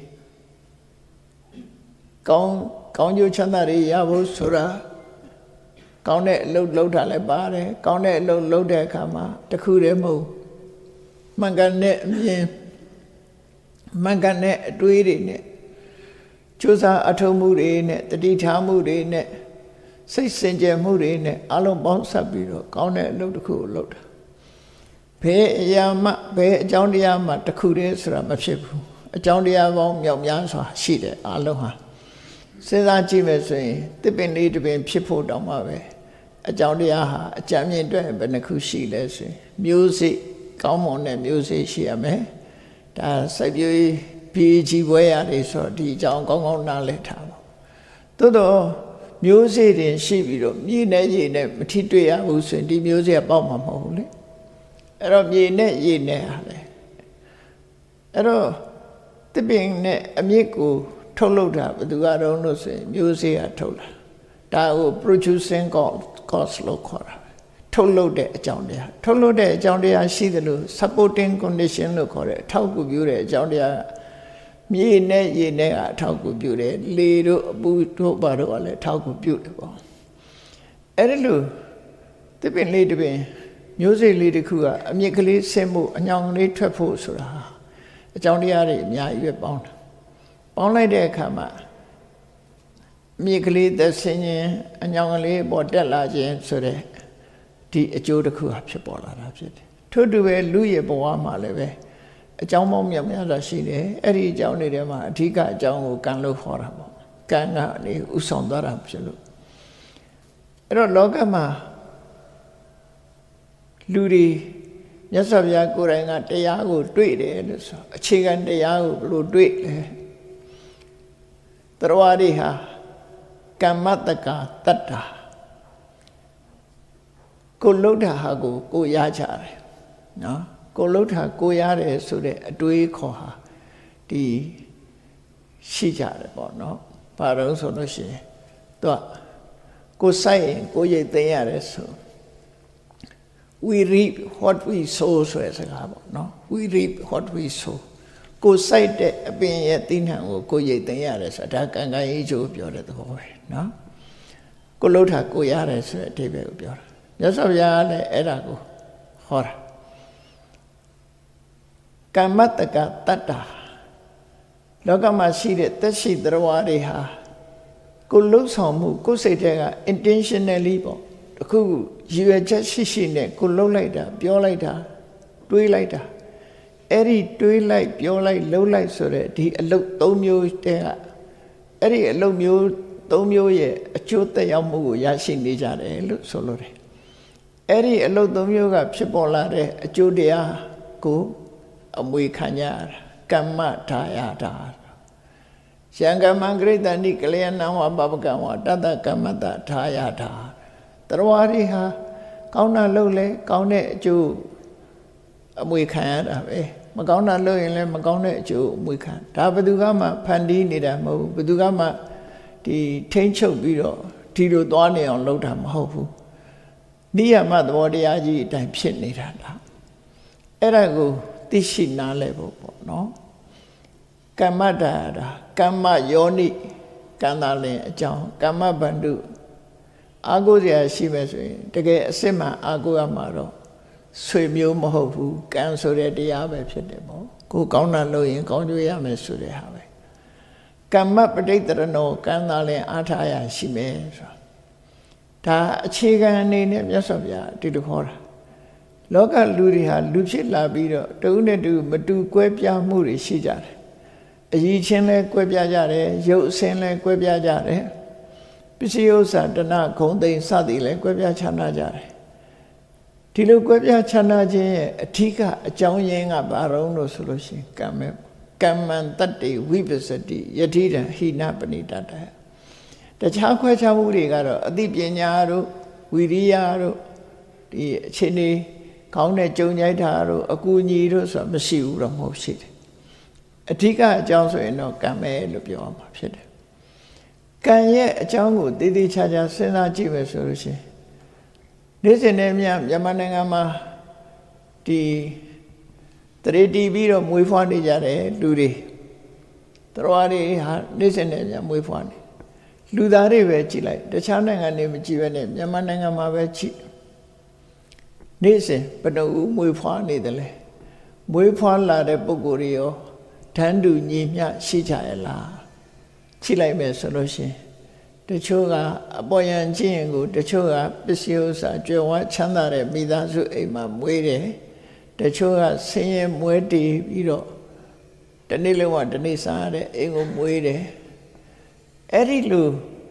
Speaker 2: Count you Chanari Yabu Sura, Count it low talebare, count it low de kama, the Kuremo Mangane. Mangane, do it in it. Chusa Atomuri in it, the Ditamuri in it, say Senja Muri in it, Alon Bonsabiro, Gone Lodaku Load. Pay Yama, Pay Jondiama, the Kudis Ramaship, a Jondiam Yamyansa, Shide, Aloha. Says Anchi say, the Ben need to be in Pipo Domawe, a Jondiaha, a Jamian Dwayne, Benakushi, let's say. Music, come on and music, she ame. Da Sabu PG where they saw the John Gong on later. Todo music in Shibiro, ye ne Titua was in the music about my holy. Arab ye ne. Ero the being ne amico told her, but the God only say music I told her. Da will producing cost low cora. Tolo de Joundia. Tolo de Joundia, see the supporting condition look or a talk of beauty, Joundia. Me ne, talk of beauty, little boot to bottle, a talk of beautiful. Edilu, the been laid to be music leader Kua, amically semble, and young late treble sura. A Joundia, ya, you are bound. Bound like there come out. Amically the singing, and young lady bought that large and so there. A Jodaku Hapshapola, to do a Louis Boama leve, a Jamom Yamada Shide, Eddie Johnny Dema, Tika Jamu can look horrible, can Usondara absolute. Ero Logama လူတွေမြတ်စွာဘုရားကိုယ်တိုင်ကတရားကိုတွေ့တယ်လို့ဆိုအခြေခံတရားကိုဘယ်လိုတွေ့လဲတရားတွေဟာကမ္မတက္ကတတ္တာကိုလှုပ်တာဟာကိုရကြတယ်နော်ကိုလှုပ်တာကိုရတယ်ဆိုတဲ့အတွေးခေါ်ဟာဒီရှိကြတယ်ပေါ့နော်ဘာလို့ဆိုလို့ရှိရင်သူကကိုစိုက်ရင်ကိုရိတ်သိမ်းရတယ်ဆို we reap what we sow ဆိုတဲ့စကားပေါ့နော် we reap what we sow ကိုစိုက်တဲ့အပင်ရဲ့သီးနှံကိုရိတ်သိမ်းရတယ်ဆိုတာဒါကံကံရေးချိုးပြောတဲ့သဘောပဲနော်ကိုလှုပ်တာကိုရတယ်ဆိုတဲ့အဓိပ္ပာယ်ကိုပြောတာမြတ်စွာဘုရားလည်းအဲ့ဒါကိုဟောတာကမ္မတက္ကတတ္တာလောကမှာရှိတဲ့သက်ရှိသတ္တဝါတွေဟာကိုလှုပ်ဆောင်မှုကိုစိတ်ထဲက intentionally ပေါ့တခုရည်ရွယ်ချက်ရှိနဲ့ကိုလှုပ်လိုက်တာပြောလိုက်တာတွေးလိုက်တာအဲ့ဒီတွေးလိုက်ပြောလိုက်လှုပ်လိုက်ဆိုတဲ့ဒီအလုပ်၃မျိုးတည်းကအဲ့ဒီအလုပ်မျိုး၃မျိုးရဲ့အကျိုးသက်ရောက်မှုကိုရရှိနေကြတယ်လို့ဆိုလိုတယ်အဲ့ဒီအလုပ်၃မျိုးကဖြစ်ပေါ်လာတဲ့အကျိုးတရားကိုအမွေခံရတာကမ္မထာယတာယံကမ္မံဂရိတန္တိကလျာဏံဝပပကံဝတတကမ္မတထာယတာတရားတွေဟာကောင်းတာလုပ်လဲကောင်းတဲ့အကျိုးအမွေခံရတာပဲမကောင်းတာလုပ်ရင်လည်းမကောင်းတဲ့အကျိုးအမွေခံဒါဘယ်သူကမှဖန်တီးနေတာမဟုတ်ဘူးဘယ်သူကမှဒီထိမ့်ချုပ်ပြီးတော့ဒီလိုသွားနေအောင်လုပ်တာမဟုတ်ဘူးနိယမသဘောတရားကြီးအတိုင်းဖြစ်နေတာလားအဲ့ဒါကိုသိရှိနားလည်ဖို့ပေါ့နော်ကမ္မတာကမ္မယောနိကံသာလင်အကြောင်းကမ္မဗန္ဓုအာကိုစရာရှိမယ်ဆိုရင်တကယ်အစစ်မှန်အာကိုရမှာတော့ဆွေမျိုးမဟုတ်ဘူးကံဆိုတဲ့တရားပဲဖြစ်တယ်ပေါ့ကိုကောင်းတာလုပ်ရင်ကောင်းကျိုးရမယ်ဆိုတဲ့ဟာပဲကမ္မပဋိတ္တရဏောကံသာလင်အားထားရရှိမယ်ဆိုတာဒါအခြေခံအနေနဲ့မြတ်စွာဘုရားဒီလိုခေါ်တာလောကလူတွေဟာလူဖြစ်လာပြီးတော့တဦးနဲ့တူမတူကွဲပြားမှုတွေရှိကြတယ်အရည်ချင်းလဲကွဲပြားကြတယ်ရုပ်အဆင်းလဲကွဲပြားကြတယ်ပစ္စည်းဥစ္စာတဏဂုံသိမ်းစသည်လဲကွဲပြားခြားနာကြတယ်ဒီလိုကွဲပြားခြားနာခြင်းရဲ့အထူးအကြောင်းရင်းကဘာလို့ဆိုလို့ရှိရင်ကံပဲကမ္မံတတ္တိဝိပစ္စတိယတိတံဟိနပဏိတတတခြားခွဲခြားမှုတွေကတော့အသိပညာတို့ဝိရိယတို့ဒီအခြေအနေကောင်းတဲ့ကြုံကြိုက်တာတို့အကူအညီတို့ဆိုတာမရှိဘူးတော့မဟုတ်ရှိတယ်အဓိကအကြောင်းဆိုရင်တော့ကံပဲလို့ပြောရမှာဖြစ်တယ်ကံရဲ့အကြောင်းကိုတည်တည်ချာချာစဉ်းစားကြည့်မယ်ဆိုလို့ရှိရင်နေ့စဉ်နဲ့မြန်မာနိုင်ငံမှာဒီတရေတီပြီးတော့မွေးဖွားနေကြတယ်လူတွေတော်တွေဟာနေ့စဉ်နဲ့မွေးဖွားနေလူသားတွေပဲကြည့်လိုက်တခြားနိုင်ငံတွေမကြည့်ဘဲနဲ့မြန်မာနိုင်ငံမှာပဲကြည့်နေ့စဉ်ဘယ်နှဦးမွေးဖွားနေတယ်လဲမွေးဖွားလာတဲ့ပုဂ္ဂိုလ်တွေရောဓာန်တူညီမျှရှိကြရဲ့လားကြည့်လိုက်မယ်ဆိုလို့ရှိရင်တချို့ကအပေါ်ယံကြည့်ရင်ကိုတချို့ကပစ္စည်းဥစ္စာကြွယ်ဝချမ်းသာတဲ့မိသားစုအိမ်မှာမွေးတယ်တချို့ကဆင်းရဲမွဲတည်ပြီးတော့တနေ့လုံးကတနေ့စားတဲ့အိမ်ကိုမွေးတယ်အဲ့ဒီလို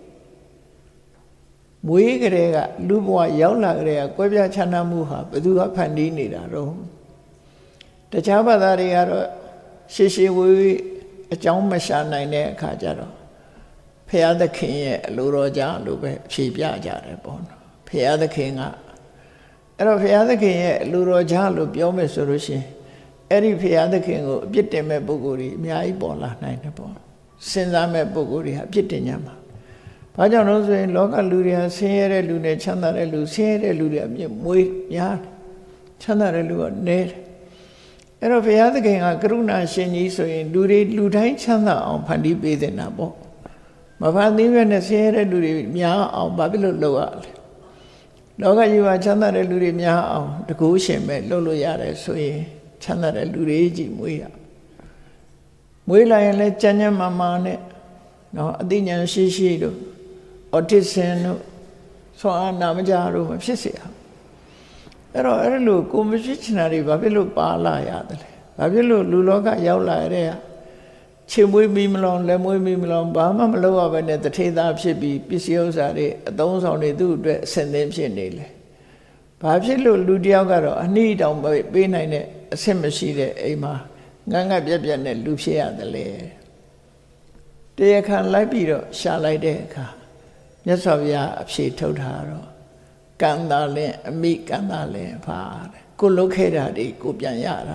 Speaker 2: မွေးကြတဲ့ကလူဘဝရောက်လာကြတဲ့ကကွဲပြားခြားနားမှုဟာဘယ်သူကဖန်တီးနေတာတော့တခြားဘာသာတွေကတော့ရှေးရှေးဝေးအကြောင်းမရှာနိုင်တဲ့အခါကျတော့ဖရာသခင်ရဲ့အလိုတော်ကြောင့်လို့ပဲဖြေပြကြတယ်ပေါ့နော်ဖရာသခင်ကအဲ့တော့ဖရာသခင်ရဲ့အလိုတော်ကြောင့်လို့ပြောမယ်ဆိုလို့ရှိရင်အဲ့ဒီဖရာသခင်ကိုအပြစ်တင်မဲ့ပုဂ္ဂိုလ်တွေအများကြီးပေါ်လာနိုင်တယ်ပေါ့စဉ်းစားမဲ့ပုဂ္ဂိုလ်တွေဟာအပြစ်တင်ကြမှာဘာကြောင့်လို့ဆိုရင်လောကလူတွေဟာဆင်းရဲတဲ့လူနဲ့ချမ်းသာတဲ့လူဆင်းရဲတဲ့လူတွေအမြင့်မွေးများချမ်းသာတဲ့လူကနည်းတယ်အဲ့တော့ဘုရားသခင်ကကရုဏာရှင်ကြီးဆိုရင်လူတွေလူတိုင်းချမ်းသာအောင်ဖန်တီးပေးတဲ့နာပေါ့မဖန်တီးဘဲနဲ့ဆင်းရဲတဲ့လူတွေများအောင်ဘာဖြစ်လို့လုပ်ရလဲလောကကြီးမှာချမ်းသာတဲ့လူတွေများအောင်တကူရှင်ပဲလုပ်လို့ရတယ်ဆိုရင်ချမ်းသာတဲ့လူတွေကြီးမွေးရမွေးလာရင်လည်းကျန်းကျန်းမာမာနဲ့နော်အသိဉာဏ်ရှိရှိတို့autism တို့ဆောင်းနာမကြတို့မဖြစ်စေအောင်အဲ့တော့အဲ့လိုကိုမဖြစ်ချင်တာတွေဘာဖြစ်လို့ပါလာရတယ်လဲဘာဖြစ်လို့လူလောကရောက်လာတဲ့ချေမွေးမီမလောင်လက်မွေးမီမလောင်ဘာမှမလုပ်ရဘဲနဲ့တထေသားဖြစ်ပြီးပစ္စည်းဥစ္စာတွေအသုံးဆောင်တွေသူ့အတွက်အဆင်သင့်ဖြစ်နေလေဘဘာဖြစ်လို့လူတယောက်ကတော့အနှီးတောင်ပေးနိုင်တဲ့အဆင့်မရှိတဲ့အိမ်မှာငတ်ငတ်ပြက်ပြက်နဲ့လူဖြစ်ရတယ်လေတရားခံလိုက်ပြီးတော့ရှာလိုက်တဲ့အခါမြတ်စွာဘုရားအဖြေထုတ်တာတော့ကံသာလင်အမိကံသာလင်ပါတဲ့ကိုလုတ်ခဲ့တာဒီကိုပြန်ရတာ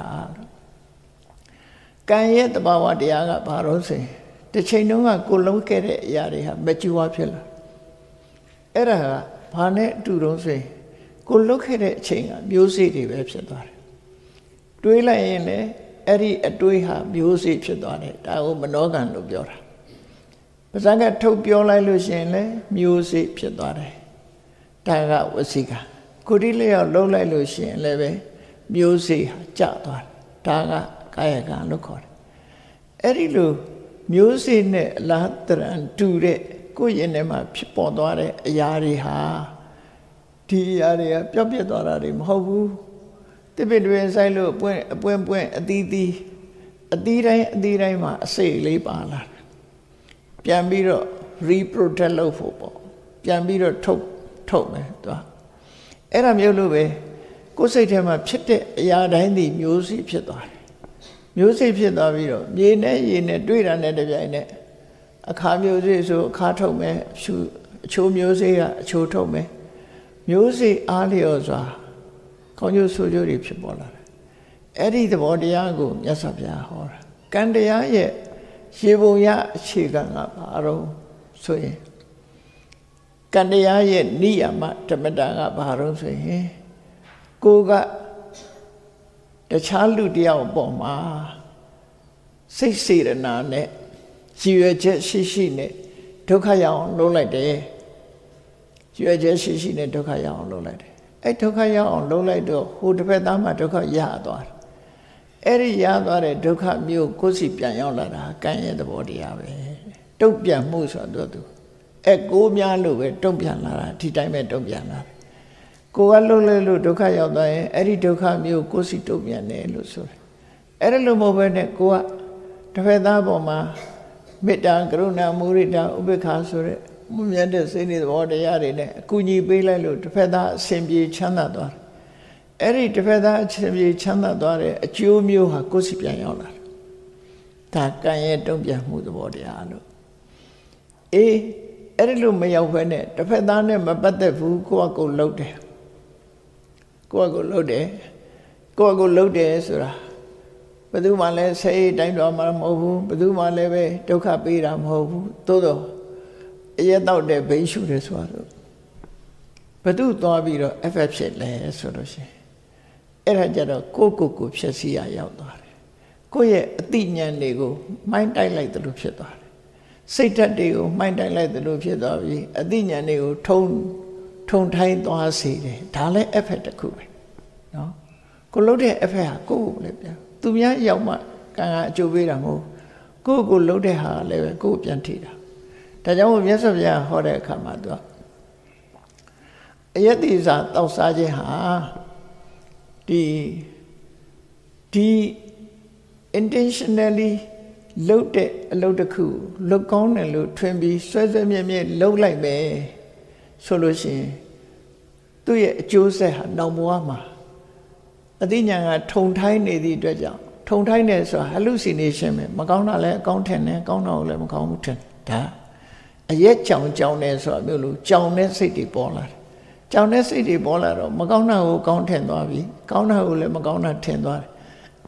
Speaker 2: ကံရဲ့တဘာဝတရားကဘာလို့ဆိုရင်တစ်ချိန်တုန်းကကိုလုတ်ခဲ့တဲ့အရာတွေဟာမကြွားဖြစ်လာအဲ့ဒါကဘာနဲ့အတူတုံးဆိုရင်ကိုလုတ်ခဲ့တဲ့အချိန်ကမျိုးစေ့တွေပဲဖြစ်သွားတယ်တွေးလိုက်ရင်လည်းအဲ့ဒီအတွေးဟာမျိုးစေ့ဖြစ်သွားတယ်ဒါကိုမနောကံလို့ပြောတာပါဇက်ကထုတ်ပြောလိုက်လို့ရှိရင်လည်းမျိုးစေ့ဖြစ်သွားတယ်ဒါကဝစီကကိုဒီလျောက်လုံးလိုက်လို့ရှိရင်လည်းပဲမျိုးစေ့ဟာကျသွားတယ်ဒါကကာယကံလို့ခေါ်တယ်အဲ့ဒီလိုမျိုးစေ့နဲ့အလားတရံတူတဲ့ကိုယ့်ရင်ထဲမှာဖြစ်ပေါ်သွားတဲ့အရာတွေဟာဒီအရာတွေကပျောက်ပြက်သွားတာတွေမဟုတ်ဘူးတပည့်တွေဆိုင်လို့အပွင့်အသီးတိုင်းမှာအစိတ်လေးပါလာပြန်ပြီးတော့ reproduce လုပ်ဖို့ပေါ့ပြန်ပြီးတော့ထုတ်မယ်သူကအဲ့ဒါမျိုးလို့ပဲကိုယ်စိတ်ထဲမှာဖြစ်တဲ့အရာတိုင်းဒီမျိုးစေ့ဖြစ်သွားတယ်မျိုးစေ့ဖြစ်သွားပြီးတော့မြေနဲ့ရေနဲ့တွေ့တာနဲ့တပြိုင်နက်အခါမျိုးစေ့ဆိုအခါထုတ်မယ်အချိုးမျိုးစေ့ကအချိုးထုတ်မယ်မျိုးစေ့အားလျော်စွာကောင်းကျိုးဆိုးကျိုးတွေဖြစ်ပေါ်လာတယ်အဲ့ဒီသဘောတရားကိုမြတ်စွာဘုရားဟောတာကံတရားရဲ့ရေပုံရအခြေခံကဘာလို့ဆိုရင်ကံတရားရဲ့နိယမဓမ္မတာကဘာလို့ဆိုရင်ကိုကတခြားလူတယောက်ပေါ်မှာစိတ်စေရနာနဲ့ရည်ရွယ်ချက်ရှိနဲ့ဒုက္ခရအောင်လုပ်လိုက်တယ်ရည်ရွယ်ချက်ရှိနဲ့ဒုက္ခရအောင်လုပ်လိုက်တယ်အဲ့ဒုက္ခရအောင်လုပ်လိုက်တော့ဟိုတစ်ဖက်သားမှာဒုက္ခရသွားတယ်အဲ့ဒီရသွားတဲ့ဒုက္ခမျိုးကိုယ်စီပြန်ရောက်လာတာကံရဲ့သဘောတရားပဲတုံ့ပြန်မှုဆိုတော့သူကိုများလို့ပဲတုံ့ပြန်လာတာဒီတိုင်းပဲတုံ့ပြန်လာတယ်ကိုကလှုပ်လဲလို့ဒုက္ခရောက်သွားရင်အဲ့ဒီဒုက္ခမျိုးကိုယ်စီတုံ့ပြန်တယ်လို့ဆိုတယ်အဲ့ဒါလို့မဟုတ်ဘဲနဲ့ကိုကတစ်ဖက်သားပေါ်မှာမေတ္တာကရုဏာမုဒိတာဥပေက္ခဆိုတဲ့မြတ်မြတ်တဲ့စိတ်နဲ့သဘောတရားတွေနဲ့အကူအညီပေးလိုက်လို့တစ်ဖက်သားအစဉ်ပြေချမ်းသာသွားတယ်အဲ့ဒီတစ်ဖက်သားအစဉ်ပြေချမ်းသာသွားတဲ့အကျိုးမျိုးဟာကိုယ်စီပြန်ရောက်လာတယ်ဒါကံရဲ့တုံ့ပြန်မှုသဘောတရားလို့အဲ့ဒီလိုမရောက်ဘဲနဲ့တစ်ဖက်သားနဲ့မပတ်သက်ဘူးကိုယ့်အကိုလှုပ်တယ်ဆိုတာဘယ်သူမှလည်းဆဲတိုင်းတော်မှာမဟုတ်ဘူးဘယ်သူမှလည်းပဲဒုက္ခပေးတာမဟုတ်ဘူးသို့တော့အရက်တော့တဲ့ဘိန်းရှုတယ်ဆိုတော့ဘယ်သူသွားပြီးတော့ FF ဖြစ်လဲဆိုလို့ရှိရင်အဲ့ဒါကြတော့ကိုဖြည့်စည်းရရောက်သွားတယ်ကိုယ့်ရဲ့အသိဉာဏ်တွေကိုမှိုင်းတိုက်လိုက်တယ်လို့ဖြစ်သွားတယ်စိတ်ဓာတ်တွေကိုမှိုင်းတိုက်လိုက်တယ်လို့ဖြစ်သွားပြီးအသိဉာဏ်တွေကိုထုံထိုင်းသွားစေတယ်ဒါလည်း effect တစ်ခုပဲနော်ကိုလှုပ်တဲ့ effect ဟာကိုယ့်ကိုလည်းပြန်သူများရောက်မှကံကအကျိုးပေးတာမဟုတ်ကိုလှုပ်တဲ့ဟာလည်းပဲကိုယ်ပြန်ထိတာဒါကြောင့်မြတ်စွာဘုရားဟောတဲ့အခါမှာသူကအယက်တိစာတောက်စားခြင်းဟာဒီ intentionally လုပ်တဲ့အလုပ်တစ်ခုလုပ်ကောင်းတယ်လို့ထွင်ပြီးဆွဲမြဲလုပ်လိုက်မယ်ဆိုလို့ရှိရင်သူ့ရဲ့အကျိုးဆက်ဟာနောက်ဘဝမှာအသိဉာဏ်ကထုံထိုင်းနေသည့်အတွက်ကြောင့်ထုံထိုင်းတယ်ဆိုတာ hallucination ပဲမကောင်းတာလည်းအကောင်းထင်တယ်ကောင်းတာကိုလည်းမကောင်းဘူးထင်ဒါအရက်ကြောင်တယ်ဆိုတာမျိုးလို့ကြောင်တဲ့စိတ်တွေပေါ်လာတယ်ကြောင်တဲ့စိတ်တွေပေါ်လာတော့မကောင်းတာကိုကောင်းထင်သွားပြီကောင်းတာကိုလည်းမကောင်းတာထင်သွားတယ်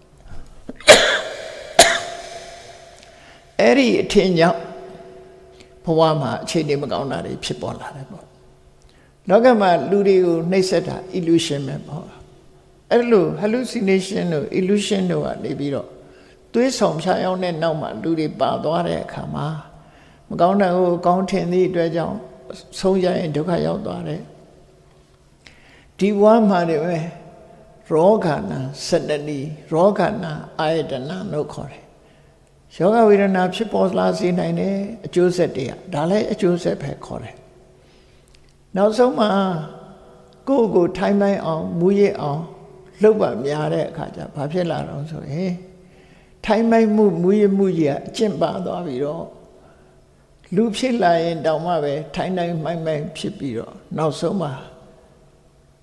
Speaker 2: အဲ့ဒီအထင်ကြောင့်ဘဝမှာအခြေအနေမကောင်းတာတွေဖြစ်ပေါ်လာတယ်ပေါ့လောကမှာလူတွေကိုနှိပ်စက်တာ illusion ပဲပေါ့အဲ့လို hallucination တို့ illusion တို့ကနေပြီးတော့သွေးဆောင်ဖြာရောက်တဲ့နောက်မှာလူတွေပါသွားတဲ့အခါမှာမကောင်းတဲ့ကိုကောင်းထင်သည့်အတွက်ကြောင့်ဆုံးရရင်ဒုက္ခရောက်သွားတယ်ဒီဘဝမှာတွေပဲရောဂါနာစတတိရောဂါနာအာယတနာလို့ခေါ်တယ်ယောဂဝေဒနာဖြစ်ပေါ်လာစေနိုင်တယ်အကျိုးဆက်တွေကဒါလည်းအကျိုးဆက်ပဲခေါ်တယ်နောက်ဆုံးမှာကိုယ့်ကိုထိုင်းပိုင်းအောင်မူရအောင်လှုပ်ပါများတဲ့အခါကျဘာဖြစ်လာတော့ဆိုရင်ထိုင်းပိုင်းမှုမူရမှုကြီးကအကျင့်ပါသွားပြီးတော့လူဖြစ်လာရင်တောင်မှပဲထိုင်းတိုင်းမိုင်းဖြစ်ပြီးတော့နောက်ဆုံးမှာ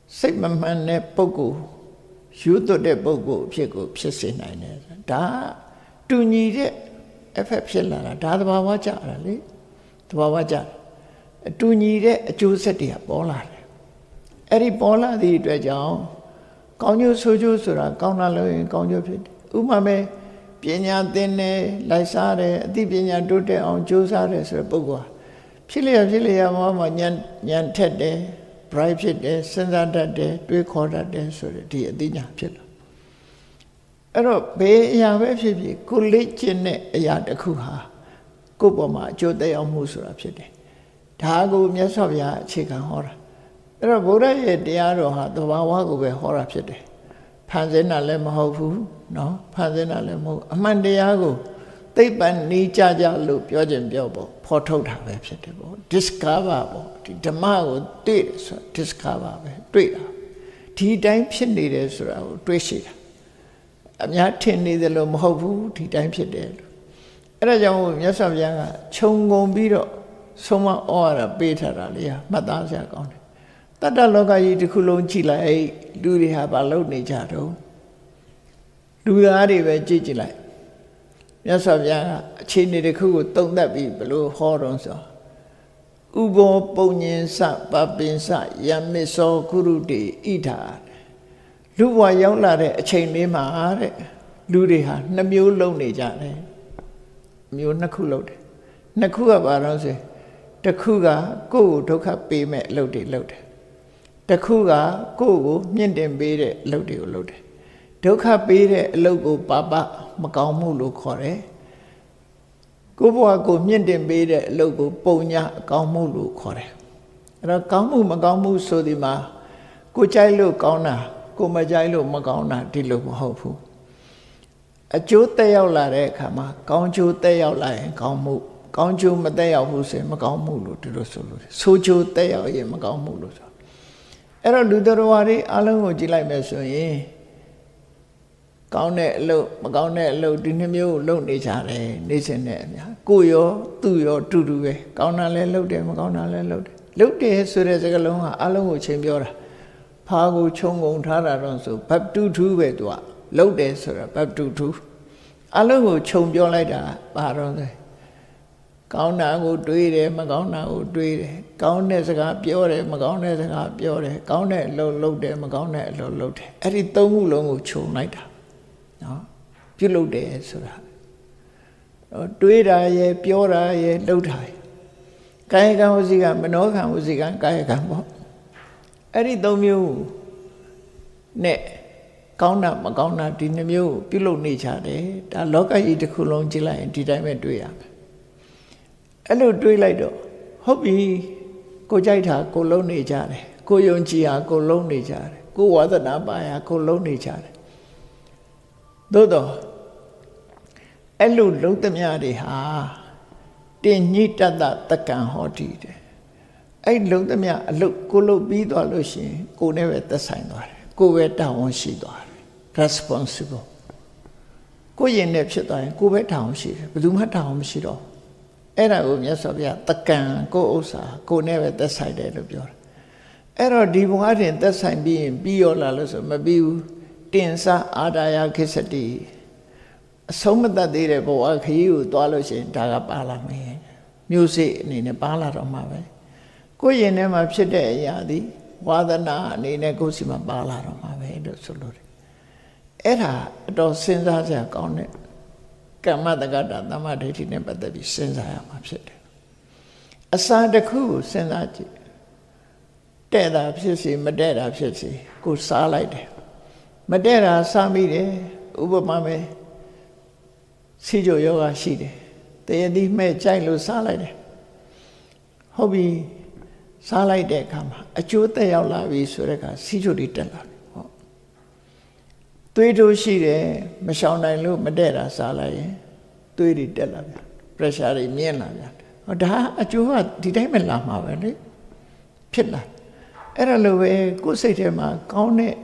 Speaker 2: စိတ်မမှန်တဲ့ပုဂ္ဂိုလ်ယူသွတ်တဲ့ပုဂ္ဂိုလ်အဖြစ်ကိုဖြစ်စေနိုင်တယ်ဒါတူညီတဲ့ effect ဖြစ်လာတာဒါသဘာဝကျတာလေသဘာဝကျအတူညီတဲ့အကျိုးဆက်တွေကပေါ်လာတယ်အဲ့ဒီပေါ်လာသည့်အတွက်ကြောင့်ကောင်းကျိုးဆိုးကျိုးဆိုတာကောင်းတာလို့ရင်ကောင်းကျိုးဖြစ်တယ်ဥပမာပဲပညာသင်တယ်လိုက်စားတယ်အသိပညာတိုးတက်အောင်ကြိုးစားတယ်ဆိုတဲ့ပုဂ္ဂိုလ်ဖြစ်လျက်မှဉာဏ်ထက်တယ် bright ဖြစ်တယ်စဉ်းစားတတ်တယ်တွေးခေါ်တတ်တယ်ဆိုတဲ့ဒီအသိဉာဏ်ဖြစ်လာအဲ့တော့ဘေးအရာပဲဖြစ်ဖြစ်ကိုလေ့ကျင့်တဲ့အရာတစ်ခုဟာကိုယ့်ပေါ်မှာအကျိုးသက်ရောက်မှုဆိုတာဖြစ်တယ်ဒါကိုမြတ်စွာဘုရားအခြေခံဟောတာအဲ့တော့ဗုဒ္ဓရဲ့တရားတော်ဟာသဘာဝကိုပဲဟောတာဖြစ်တယ်ဖန်ဆင်းတာလည်းမဟုတ်ဘူးเนาะဖန်ဆင်းတာလည်းမဟုတ်အမှန်တရားကိုသိပ္ပံနီးကြလို့ပြောခြင်းပြောပေါ့ဖော်ထုတ်တာပဲဖြစ်တယ်ပေါ့ discover ပေါ့ဒီဓမ္မကိုတွေ့တယ်ဆို discover ပဲတွေ့တာဒီတိုင်းဖြစ်နေတယ်ဆိုတာကိုတွေ့ရှိတာအများထင်နေတယ်လို့မဟုတ်ဘူးဒီတိုင်းဖြစ်တယ်လို့အဲ့ဒါကြောင့်မြတ်စွာဘုရားကခြုံငုံပြီးတော့ဆုံးမဩဝါဒပေးထားတာလေမှတ်သားစရာကောင်းတယ်တတ္တလောကကြီးတစ်ခုလုံးကြည့်လိုက်အဲ့လူတွေဟာဘာလုပ်နေကြတော့လူသားတွေပဲကြည့်ကြည့်လိုက်မြတ်စွာဘုရားကအခြေအနေတစ်ခုကိုတုံ့သက်ပြီးဘလို့ဟောတော့ဆိုဥဘောပုံညင်စပပင်စယမစ္စောကုရုတေဣထာလူဘဝရောက်လာတဲ့အချိန်လေးမှာတဲ့လူတွေဟာနှစ်မျိုးလုံးနေကြတယ်မျိုးနှစ်ခုလုံးတယ်နှစ်ခုကဘာလို့ဆိုတစ်ခုကကိုယ့်ကိုဒုက္ခပေးမဲ့အလုပ်တွေလုပ်တယ်တစ်ခုကကိုယ့်ကိုမြင့်တင်ပေးတဲ့အလုပ်တွေကိုလုပ်တယ်ဒုက္ခပေးတဲ့အလုပ်ကိုပါပမကောင်းမှုလို့ခေါ်တယ်ကိုယ့်ဘဝကိုမြင့်တင်ပေးတဲ့အလုပ်ကိုပုံညာအကောင်းမှုလို့ခေါ်တယ်အဲ့တော့ကောင်းမှုမကောင်းမှုဆိုဒီမှာကိုကြိုက်လို့ကောင်းတာကိုမကြိုက်လို့မကောင်းတာဒီလိုမဟုတ်ဘူးအကျိုးတက်ရောက်လာတဲ့အခါမှာကောင်းကျိုးတက်ရောက်လာရင်ကောင်းမှုကောင်းကျိုးမတက်ရောက်ဘူးဆိုရင်မကောင်းမှုလို့ဒီလိုဆိုလို့ဆိုးကျိုးတက်ရောက်ရင်မကောင်းမှုလို့ဆိုအဲ့တော့လူတော်ဝါတွေအလုံးကိုကြည့်လိုက်မယ်ဆိုရင်ကောင်းတဲ့အလုပ်မကောင်းတဲ့အလုပ်ဒီနှမျိုးလုပ်နေကြတယ်နေစဉ်နဲ့အများကိုရောသူ့ရောတူတူပဲကောင်းတာလည်းလုပ်တယ်မကောင်းတာလည်းလုပ်တယ်ဆိုတဲ့စကားလုံးဟာအလုံးကိုချိန်ပြောတာဖာကိုခြုံငုံထားတာတော့ဆိုဘပ်တူထူးပဲသူကလုပ်တယ်ဆိုတာဘပ်တူထူးအလုံးကိုခြုံပြောလိုက်တာဘာတော့လဲကောင်းတာကိုတွေးတယ်မကောင်းတာကိုတွေးတယ်ကောင်းတဲ့စကားပြောတယ်မကောင်းတဲ့စကားပြောတယ်ကောင်းတဲ့အလုပ်လုပ်တယ်မကောင်းတဲ့အလုပ်လုပ်တယ်အဲ့ဒီသုံးခုလုံးကိုခြုံလိုက်တာနော်ပြုလုပ်တယ်ဆိုတာတွေးတာရဲ့ပြောတာရဲ့လုပ်တာရဲ့ကာယကံဝစီကမနောကံဝစီကကာယကံပေါ့အဲ့ဒီသုံးမျိုးနဲ့ကောင်းတာမကောင်းတာဒီနှမျိုးပြုလုပ်နေကြတယ်ဒါလောကကြီးတစ်ခုလုံးကြည့်လိုက်ရင်ဒီတိုင်းပဲတွေ့ရမယ်အဲ့လိုတွေးလိုက်တော့ဟုတ်ပြီကိုကြိုက်တာကိုလုံးနေကြတယ်ကိုယုံကြည်ဟာကိုလုံးနေကြတယ်ကိုဝါသနာပါဟာကိုလုံးနေကြတယ်သို့တော့အဲ့လိုလုံးသမျှတွေဟာတင်ညိတတတက္ကံဟောတိတယ်အဲ့လုံးသမျှအလုတ်ကိုလုတ်ပြီးသွားလို့ရှိရင်ကိုနဲ့ပဲသက်ဆိုင်သွားတယ်ကိုပဲတာဝန်ရှိသွားတယ် responsible ကိုရင်နဲ့ဖြစ်သွားရင်ကိုပဲတာဝန်ရှိတယ်ဘယ်သူမှတာဝန်မရှိတော့အဲ့ဒါကိုမြတ်စွာဘုရားတက္ကံကိုဥစ္စာကိုနဲ့ပဲသက်ဆိုင်တယ်လို့ပြောတာအဲ့တော့ဒီဘဝတွင်သက်ဆိုင်ပြီးရင်ပြီးရောလာလို့ဆိုမပြီးဘူးတင်စအာဒါယခိစတိအဆုံးမတတ်သေးတဲ့ဘဝခရီးကိုသွားလို့ရှိရင်ဒါကပါလာမယ်မျိုးစေ့အနေနဲ့ပါလာတော့မှာပဲကိုယ်ရင်ထဲမှာဖြစ်တဲ့အရာသည်ဝါဒနာအနေနဲ့ကိုယ်စီမှာပါလာတော့မှာပဲလို့ဆိုလို့တယ်အဲ့ဒါအတော်စဉ်းစားစရာကောင်းတဲ့ကမ္မတက္ကတာသမ္မာဒိဋ္ဌိနဲ့ပတ်သက်ပြီးစဉ်းစားရမှာဖြစ်တယ်အစာတစ်ခုကိုစဉ်းစားကြည့်တဲ့တာဖြစ်စီမတဲ့တာဖြစ်စီကိုစားလိုက်တယ်မတဲ့တာစားမိတယ်ဥပမာပဲစီကြိုယောဂရှိတယ်တရတိမဲ့ကြိုက်လို့စားလိုက်တယ်ဟုတ်ပြီစားလိုက်တဲ့အခါမှာအကျိုးသက်ရောက်လာပြီဆိုတဲ့အခါစီကြိုတွေတက်လာတယ်ဟောသွေးတိုးရှိတယ်မရှောင်နိုင်လို့မတဲ့တာစားလိုက်ရင်သွေးတွေတက်လာပြန် pressure တွေမြင့်လာပြန်ဟောဒါအကျိုးကဒီတိုင်းပဲလာမှာပဲလေဖြစ်လာအဲ့ဒါလိုပဲကိုယ်စိတ်ထဲမှာကောင်းတဲ့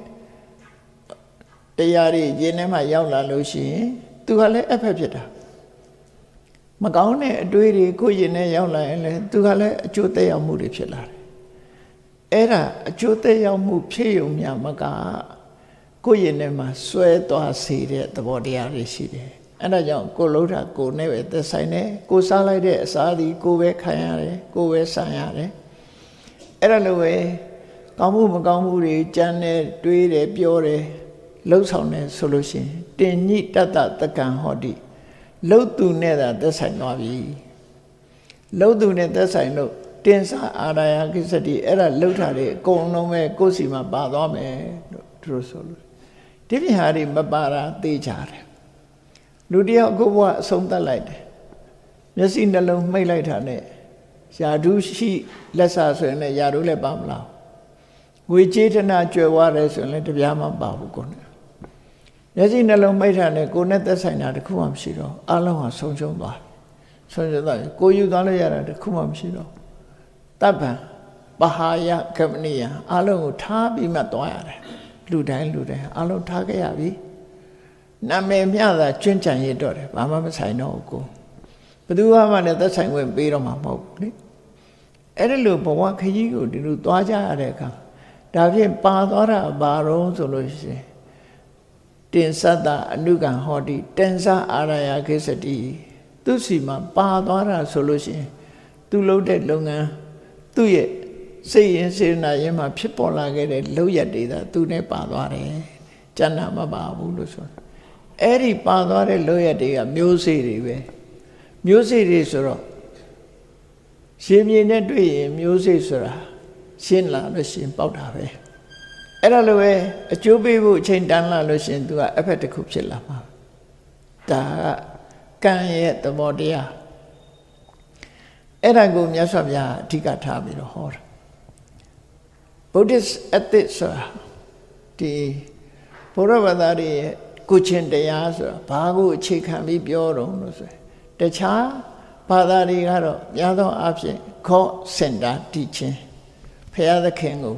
Speaker 2: တရားတွေရင်းထဲမှာရောက်လာလို့ရှိရင်သူကလည်းအဖက်ဖြစ်တာမကောင်းတဲ့အတွေးတွေကိုယ်ရင်ထဲရောက်လာရင်လည်းသူကလည်းအကျိုးသက်ရောက်မှုတွေဖြစ်လာတယ်အဲ့ဒါအကျိုးသက်ရောက်မှုဖြစ်ုံမျှမကကိုယ့်ရင်ထဲမှာဆွဲသွားစေတဲ့သဘောတရားတွေရှိတယ်အဲ့ဒါကြောင့်ကိုလှုပ်တာကိုနဲ့ပဲသက်ဆိုင်တယ်ကိုစားလိုက်တဲ့အစာဒီကိုပဲခံရတယ်ကိုပဲဆံရတယ်အဲ့ဒါလိုပဲကောင်းမှုမကောင်းမှုတွေကြမ်းတယ်တွေးတယ်ပြောတယ်လှုပ်ဆောင်တယ်ဆိုလို့ရှိရင်တင်ညိတတ္တတကံဟောတိလှုပ်သူနဲ့သာသက်ဆိုင်သွားပြီလှုပ်သူနဲ့သက်ဆိုင်လို့တင်စားအာရယကိစ္စတိအဲ့ဒါလှုပ်တာတွေအကုန်လုံးပဲကိုယ်စီမှာပါသွားမယ်လို့သူတို့ဆိုလို့ဒီပြဟာတွေမပါတာသိကြတယ်လူတယောက်ကိုဘဝအဆုံးသတ်လိုက်တယ်မျက်စိနှလုံးမှိတ်လိုက်တာနဲ့ယာဓုရှိလက်စာဆိုရင်လည်းယာဓုလည်းပါမလားငွေကြေးတနာကြွယ်ဝတယ်ဆိုရင်လည်းတပြားမှပါဘူးကိုယ်နဲ့မျက်စိနှလုံးမှိတ်တာနဲ့ကိုယ်နဲ့သက်ဆိုင်တာတခုမှမရှိတော့အလုံးဟာဆုံးရှုံးသွားဆုံးရှုံးသွားကိုယူသွားလို့ရတာတခုမှမရှိတော့တပ္ပံပဟာယကမနိယအလုံးကိုထားပြီးမှသွားရတယ်လူတိုင်းအလုံးထားခဲ့ရပြီနာမည်မျှတာကျွန့်ကြံရတော့တယ်ဘာမှမဆိုင်တော့ဘူးကိုဘယ်သူမှလည်းသက်ဆိုင်ဝင်ပေးတော့မှာမဟုတ်ဘူးလေအဲ့ဒီလိုဘဝခရီးကိုဒီလိုသွားကြရတဲ့အခါဒါဖြင့်ပါသွားတာဘာတော့ဆိုလို့ရှိရင်တင်သတ္တအနုကံဟောတိတင်္စအာရယကိစ္စတိသူစီမှာပါသွားတာဆိုလို့ရှိရင်သူလုပ်တဲ့လုပ်ငန်းသူ့ရဲ့စိတ်ရင်စေတနာရင်မှာဖြစ်ပေါ်လာခဲ့တဲ့လုပ်ရက်တွေသာသူနဲ့ပါသွားတယ်ကျန်တာမပါဘူးလို့ဆိုအဲ့ဒီပါသွားတဲ့လုပ်ရက်တွေကမျိုးစေ့တွေပဲမျိုးစေ့တွေဆိုတော့ရှင်မြေနဲ့တွေ့ရင်မျိုးစေ့ဆိုတာရှင်းလာလို့ရှင်းပေါက်တာပဲအဲ့ဒါလိုပဲအကျိုးပေးဖို့အချိန်တန်လာလို့ရှင်းသူကအဖက်တစ်ခုဖြစ်လာမှာဒါကကံရဲ့သဘောတရားအဲ့ဒါကိုမြတ်စွာဘုရားအဓိကထားပြီးတော့ဟောတာ Buddhist ethics ဆိုတာဒီဘုရားဘာသာရဲ့ကိုချင်းတရားဆိုတာဘာကိုအခြေခံပြီးပြောတော့လို့ဆိုတခြားဘာသာတွေကတော့များသောအားဖြင့်ခေါ်စင်တာတည်ခြင်းဘုရားသခင်ကို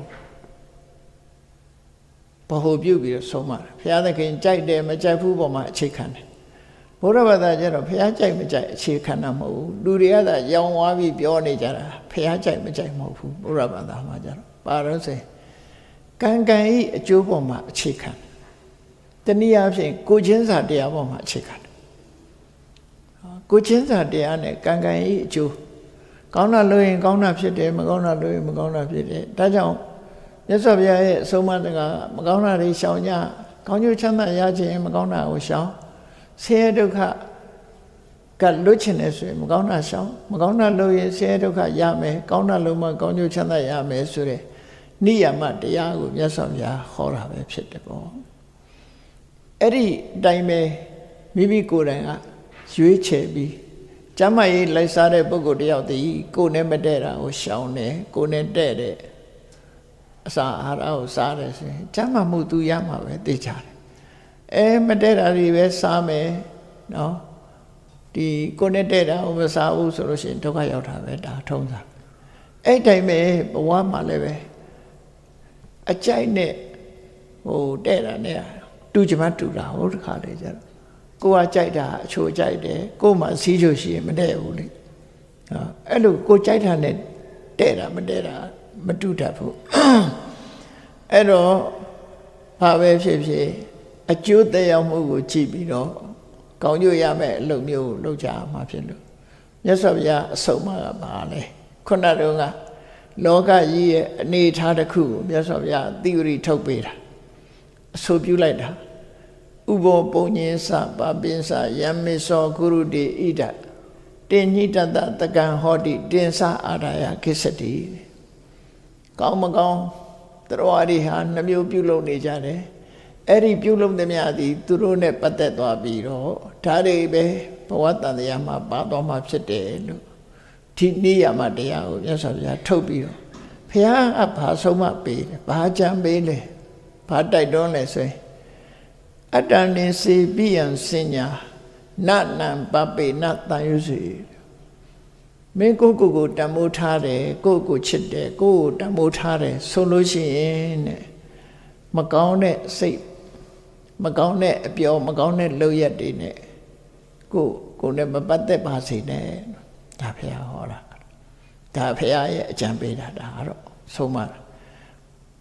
Speaker 2: ဗဟုပြုပြီးတော့ဆုံးမတယ်ဘုရားသခင်ကြိုက်တယ်မကြိုက်ဘူးပေါ်မှာအခြေခံတယ်ဘုရားဘာသာကျတော့ဘုရားကြိုက်မကြိုက်အခြေခံတာမဟုတ်ဘူးလူတွေကသာရောင်ဝါးပြီးပြောနေကြတာဘုရားကြိုက်မကြိုက်မဟုတ်ဘူးဘုရားဘာသာမှာကျတော့ပါတော့စေကံကံဤအကျိုးပေါ်မှာအခြေခံတနည်းအားဖြင့်ကိုချင်းစာတရားပေါ်မှာအခြေခံကိုချင်းစာတရားနဲ့ကံကံဤအကျိုးကောင်းတာလို့ရင်ကောင်းတာဖြစ်တယ်မကောင်းတာလို့ရင်မကောင်းတာဖြစ်တယ်ဒါကြောင့်မြတ်စွာဘုရားရဲ့အဆုံးအမတကမကောင်းတာတွေရှောင်ကြကောင်းကျိုးချမ်းသာရခြင်းမကောင်းတာကိုရှောင်ဆင်းရဲဒုက္ခကလွတ်ချင်တယ်ဆိုရင်မကောင်းတာရှောင်မကောင်းတာလို့ရင်ဆင်းရဲဒုက္ခရမယ်ကောင်းတာလို့မှကောင်းကျိုးချမ်းသာရမယ်ဆိုတဲ့နိယာမတရားကိုမြတ်စွာဘုရားဟောတာပဲဖြစ်တယ်ပေါ့အဲ့ဒီအတိုင်းပဲမိမိကိုယ်တိုင်ကရွေးချယ်ပြီးကျမ်းမာရေးလိုက်စားတဲ့ပုဂ္ဂိုလ်တယောက်တည်းကိုယ်နဲ့မတည့်တာကိုရှောင်တယ်ကိုယ်နဲ့တည့်တဲ့အစာအာဟာရကိုစားတယ်ဆိုရင်ကျမ်းမာမှုသူရမှာပဲသိကြတယ်မတည့်တာတွေပဲစားမယ်နော်ဒီကိုယ်နဲ့တည့်တာကိုမစားဘူးဆိုလို့ရှိရင်ဒုက္ခရောက်တာပဲဒါထုံးစားအဲ့တိုင်းပဲဘဝမှာလည်းပဲအကြိုက်နဲ့ဟိုတဲ့တာနဲ့တူချင်မှတူတာဟုတ်တခါလေကျတော့ကိုကကြိုက်တာအချိုကြိုက်တယ်ကို့မှာစီးချိုရှိရင်မတဲ့ဘူးလေအဲ့လိုကိုကြိုက်တာနဲ့တဲ့တာမတဲ့တာမတူတတ်ဘူးအဲ့တော့ဘာပဲဖြစ်ဖြစ်အကျိုးသက်ရောက်မှုကိုကြည့်ပြီးတော့ကောင်းကျိုးရမယ်အလုပ်မျိုးလုပ်ကြမှာဖြစ်လို့မြတ်စွာဘုရားအဆုံးအမကပါလေခုနတုန်းကလောကကြီးရဲ့အနေအထားတစ်ခုကိုမြတ်စွာဘုရားသီရိထုတ်ပေးတာအဆိုပြုလိုက်တာဥဘောပုံညင်းစပါပင်းစယံမေသောကုရုတိဣဒတင်ညိတတတကံဟောတိတင်္စအာရယကိစ္စတိကောင်းမကောင်းတရားတွေဟာနှမျိုးပြုလုပ်နေကြတယ်အဲ့ဒီပြုလုပ်သမျှသည်သူတို့နဲ့ပတ်သက်သွားပြီးတော့ဒါတွေပဲဘဝတန်တရားမှာပါသွားမှာဖြစ်တယ်လို့ဒီနိယာမတရားကိုမြတ်စွာဘုရားထုတ်ပြီးတော့ဘုရားကဘာဆုံးမပေးတယ်ဘာကြံပေးလဲဘာတိုက်တွန်းလဲဆိုရင်အတ္တနိစေပိယံစဉ္ညာနနံပပေနတန်ရုစီမင်းကိုတံမိုးထားတယ်ကိုချစ်တယ်ကိုတံမိုးထားတယ်ဆိုလို့ရှိရင်တဲ့မကောင်းတဲ့စိတ်မကောင်းတဲ့အပြောမကောင်းတဲ့လုပ်ရက်တွေနဲ့ကိုနဲ့မပတ်သက်ပါစေနဲ့ဒါဘုရားဟောတာဒါဘုရားရဲ့အကြံပေးတာဒါကတော့ဆုံးမတာ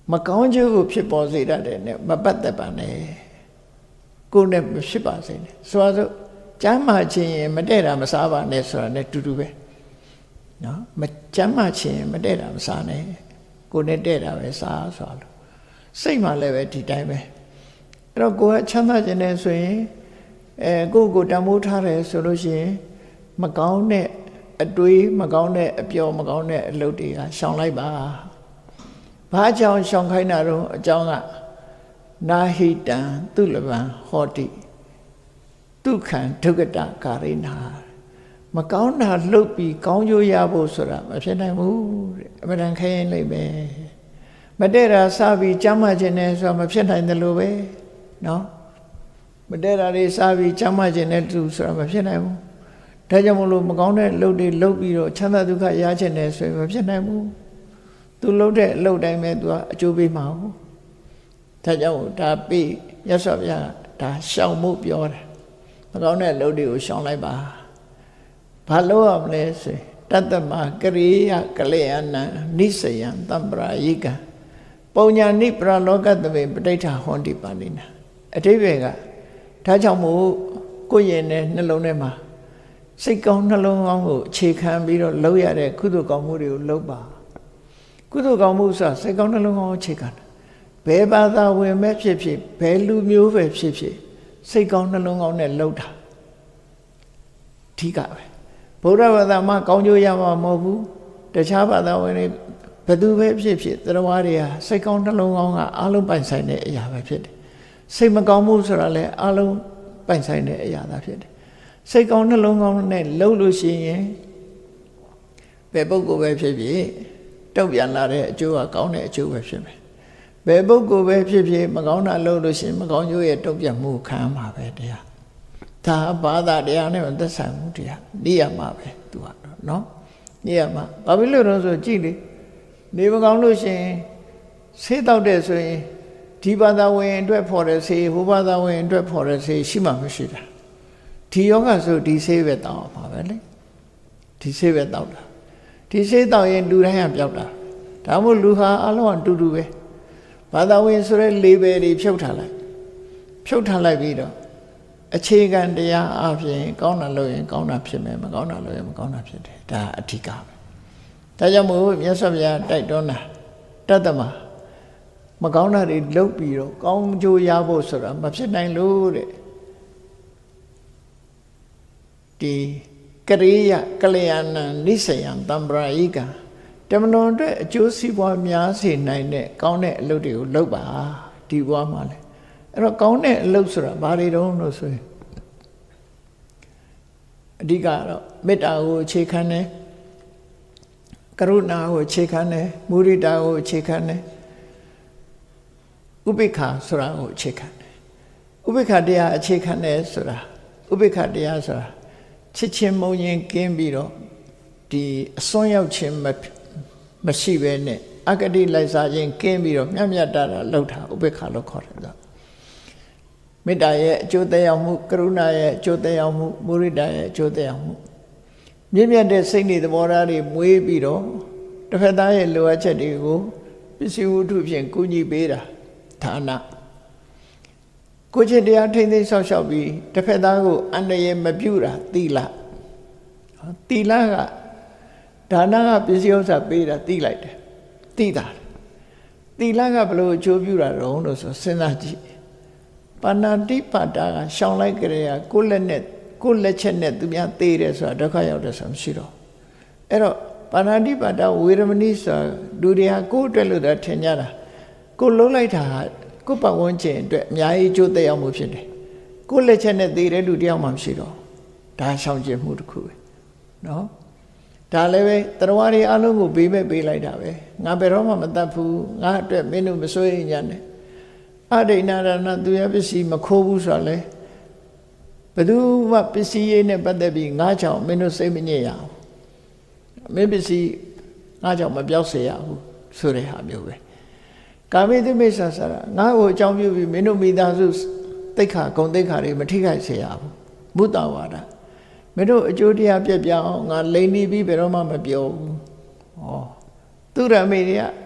Speaker 2: မကောင်းကျိုးကိုဖြစ်ပေါ်စေတတ်တယ်နဲ့မပတ်သက်ပါနဲ့ကိုယ်နဲ့မဖြစ်ပါစေနဲ့ဆိုတော့ကျမ်းမာခြင်းရင်မတဲ့တာမစားပါနဲ့ဆိုတာနဲ့တူတူပဲနော်မကျမ်းမာခြင်းမတဲ့တာမစားနဲ့ကိုယ်နဲ့တဲ့တာပဲစားဆိုလို့စိတ်မှလည်းပဲဒီတိုင်းပဲအဲ့တော့ကိုယ်ကချမ်းသာခြင်းနဲ့ဆိုရင်ကိုယ်တန်ဖိုးထားတယ်ဆိုလို့ရှိရင်မကောင်းတဲ့အတွေးမကောင်းတဲ့အပျော်မကောင်းတဲ့အလုပ်တွေကရှောင်လိုက်ပါဘာကြောင့်ရှောင်ခိုင်းတာတော့အကြောင်းကနာဟိတံသူလဗံဟောတိဒုက္ခံဒုက္ကတကာရိနာမကောင်းတာလှုပ်ပြီးကောင်းကျိုးရဖို့ဆိုတာမဖြစ်နိုင်ဘူးတဲ့အမှန်တန်ခဲရင်လိမ့်မယ်မတည့်တာစပြီးကြမ်းမှခြင်းနဲ့ဆိုတာမဖြစ်နိုင်တယ်လို့ပဲနော်မတည့်တာတွေစပြီးကြမ်းမှခြင်းနဲ့တူဆိုတာမဖြစ်နိုင်ဘူးဒါကြောင့်မလို့မကောင်းတဲ့လှုပ်တွေလှုပ်ပြီးတော့ချမ်းသာဒုက္ခရခြင်းနဲ့ဆိုရင်မဖြစ်နိုင်ဘူးသူလှုပ်တဲ့အလုပ်တိုင်းပဲသူကအကျိုးပေးမှာဟုတ်ဒါကြောင့်ဒါပြီးရသော်ဗျာဒါရှောင်မှုပြောတယ်မကောင်းတဲ့အလုပ်တွေကိုရှောင်လိုက်ပါဘာလို့ရမလဲဆိုတတ္တမကရိယကလျာဏနိစယံတံပရာယိကပုံညာနိပရလောကသမေပဋိဋ္ဌာဟောတိပါဠိနာအဓိပ္ပာယ်ကဒါကြောင့်မို့ကိုယ့်ရဲ့နှလုံးထဲမှာစိတ်ကောင်းနှလုံးကောင်းကိုအခြေခံပြီးတော့လုပ်ရတဲ့ကုသိုလ်ကောင်းမှုတွေကိုလုပ်ပါကုသိုလ်ကောင်းမှုဆိုတာစိတ်ကောင်းနှလုံးကောင်းအခြေခံဘယ်ဘာသာဝင်မဲ့ဖြစ်ဖြစ်ဘယ်လူမျိုးပဲဖြစ်ဖြစ်စိတ်ကောင်းနှလုံးကောင်းနဲ့လုပ်တာအဓိကပဲဗုဒ္ဓဘာသာမှာကောင်းကျိုးရမှာမဟုတ်ဘူးတခြားဘာသာဝင်တွေဘယ်သူပဲဖြစ်ဖြစ်တရားတွေဟာစိတ်ကောင်းနှလုံးကောင်းကအလုံးပိုင်ဆိုင်တဲ့အရာပဲဖြစ်တယ်စိတ်မကောင်းမှုဆိုတာလည်းအလုံးပိုင်ဆိုင်တဲ့အရာသာဖြစ်တယ်စိတ်ကောင်းနှလုံးကောင်းနဲ့လှုပ်လို့ရှိရင်ဘယ်ပုဂ္ဂိုလ်ပဲဖြစ်ဖြစ်တုံ့ပြန်လာတဲ့အကျိုးကကောင်းတဲ့အကျိုးပဲဖြစ်မယ်ဘယ်ပုဂ္ဂိုလ်ပဲဖြစ်ဖြစ်မကောင်းတာလုပ်လို့ရှိရင်မကောင်းကျိုးရဲ့တုံ့ပြန်မှုခံမှာပဲတရားဒါဘာသာတရားနဲ့သက်ဆိုင်မှုတရားနေရမှာပဲသူကတော့နော်နေရမှာဘာဖြစ်လို့လဲဆိုကြည့်လေနေမကောင်းလို့ရှိရင်ဆေးတောက်တဲ့ဆိုရင်ဒီဘာသာဝင်အတွက်ဖော်တဲ့ဆေးဟိုဘာသာဝင်အတွက်ဖော်တဲ့ဆေးရှိမှမရှိတာဒီယောဂဆိုဒီဆေးပဲတောက်အောင်ပါပဲလေဒီဆေးပဲတောက်တာဒီဆေးတောက်ရင်လူတိုင်းကပျောက်တာဒါမို့လူဟာအလုံးအတူတူပဲဘာသာဝင်ဆိုတဲ့လေဘယ်တွေဖြုတ်ထားလိုက်ပြီးတော့အခြေခံတရားအပြင်ကောင်းတာလုပ်ရင်ကောင်းတာဖြစ်မယ်မကောင်းတာလုပ်ရင်မကောင်းတာဖြစ်တယ်ဒါအဓိကပဲဒါကြောင့်မို့မြတ်စွာဘုရားတိုက်တွန်းတာတတ္တမမကောင်းတာတွေလုပ်ပြီးတော့ကောင်းကျိုးရဖို့ဆိုတာမဖြစ်နိုင်လို့တဲ့ဒီကရိယကလျာဏနိစယံတံပရာယိကတမန်တော်အတွက်အကျိုးစီးပွားများစေနိုင်တဲ့ကောင်းတဲ့အလုပ်တွေကိုလုပ်ပါဒီဘဝမှာလေအဲ့တော့ကောင်းတဲ့အလုပ်ဆိုတာဘာတွေတုံးလို့ဆိုရင်အဓိကတော့မေတ္တာကိုအခြေခံတယ်ကရုဏာကိုအခြေခံတယ်မုဒိတာကိုအခြေခံတယ်ဥပိ္ပခာဆိုတာကိုအခြေခံတယ်ဥပိ္ပခာတရားအခြေခံတယ်ဆိုတာဥပိ္ပခာတရားဆိုတာချစ်ချင်းမုန်းချင်းကင်းပြီးတော့ဒီအစွန်းရောက်ခြင်းမရှိဘဲနဲ့အဂတိလိုက်စားခြင်းကင်းပြီးတော့မြတ်မြတ်တာလှုပ်တာဥပိ္ပခာလို့ခေါ်တယ်ဆိုမေတ္တာရဲ့အကျိုးသက်ရောက်မှုကရုဏာရဲ့အကျိုးသက်ရောက်မှုမုဒိတာရဲ့အကျိုးသက်ရောက်မှုမြင့်မြတ်တဲ့စိတ်နေသဘောထားတွေမွေးပြီးတော့တစ်ဖက်သားရဲ့လိုအပ်ချက်တွေကိုပစ္စည်းဝတ္ထုဖြင့်ကူညီပေးတာဌာနကိုချင်းတရားထိမ့်သိမ်းဆောက်ရှောက်ပြီးတစ်ဖက်သားကိုအန္တရာယ်မပြုတာသီလကဒါနကပစ္စည်းဥစ္စာပေးတာသိလိုက်တယ်သိတာသီလကဘလို့အကျိုးပြုတာတော့လို့ဆိုစဉ်းစားကြည့်ပါဏာတိပါဒကရှောင်လိုက်ကြရကိုလက်ချက်နဲ့သူများသေးတယ်ဆိုတာဒုက္ခရောက်တယ်ဆိုတာမရှိတော့အဲ့တော့ပါဏာတိပါဒဝေရမဏိဆိုတာလူတွေကကိုယ်အတွက်လို့ထင်ကြတာကိုလုံးလိုက်တာကိုပတ်ဝန်းကျင်အတွက်အများကြီးအကျိုးသက်ရောက်မှုဖြစ်တယ်ကိုလက်ချက်နဲ့သေးတဲ့လူတယောက်မှမရှိတော့ဒါရှောင်ကျဉ်မှုတစ်ခုပဲနော်ဒါလည်းပဲတရားတွေအလုံးကိုပေးလိုက်တာပဲငါဘယ်တော့မှမတတ်ဘူးငါအတွက်မင်းတို့မစိုးရိမ်ကြနဲ့အဒိဏရဏသူရပစ္စည်းမခိုးဘူးဆိုတော့လေဘယ်သူမှပစ္စည်းရေးနဲ့ပတ်သက်ပြီးငါကြောင့်မင်းတို့စိတ်မညစ်ရအောင်မင်းပစ္စည်းငါကြောင့်မပြောက်စေရဘူးဆိုတဲ့ဟာမျိုးပဲကာမိတုမိစ္ဆာစာငါ့ကိုအကြောင်းပြုပြီးမင်းတို့မိသားစုသိက္ခာဂုဏ်သိက္ခာတွေမထိခိုက်စေရဘူးမုတ္တဝါဒမင်းတို့အကျိုးတရားပြည့်ပြအောင်ငါလိန်နေပြီးဘယ်တော့မှမပြောဘူး။ဩသူရမေတွေက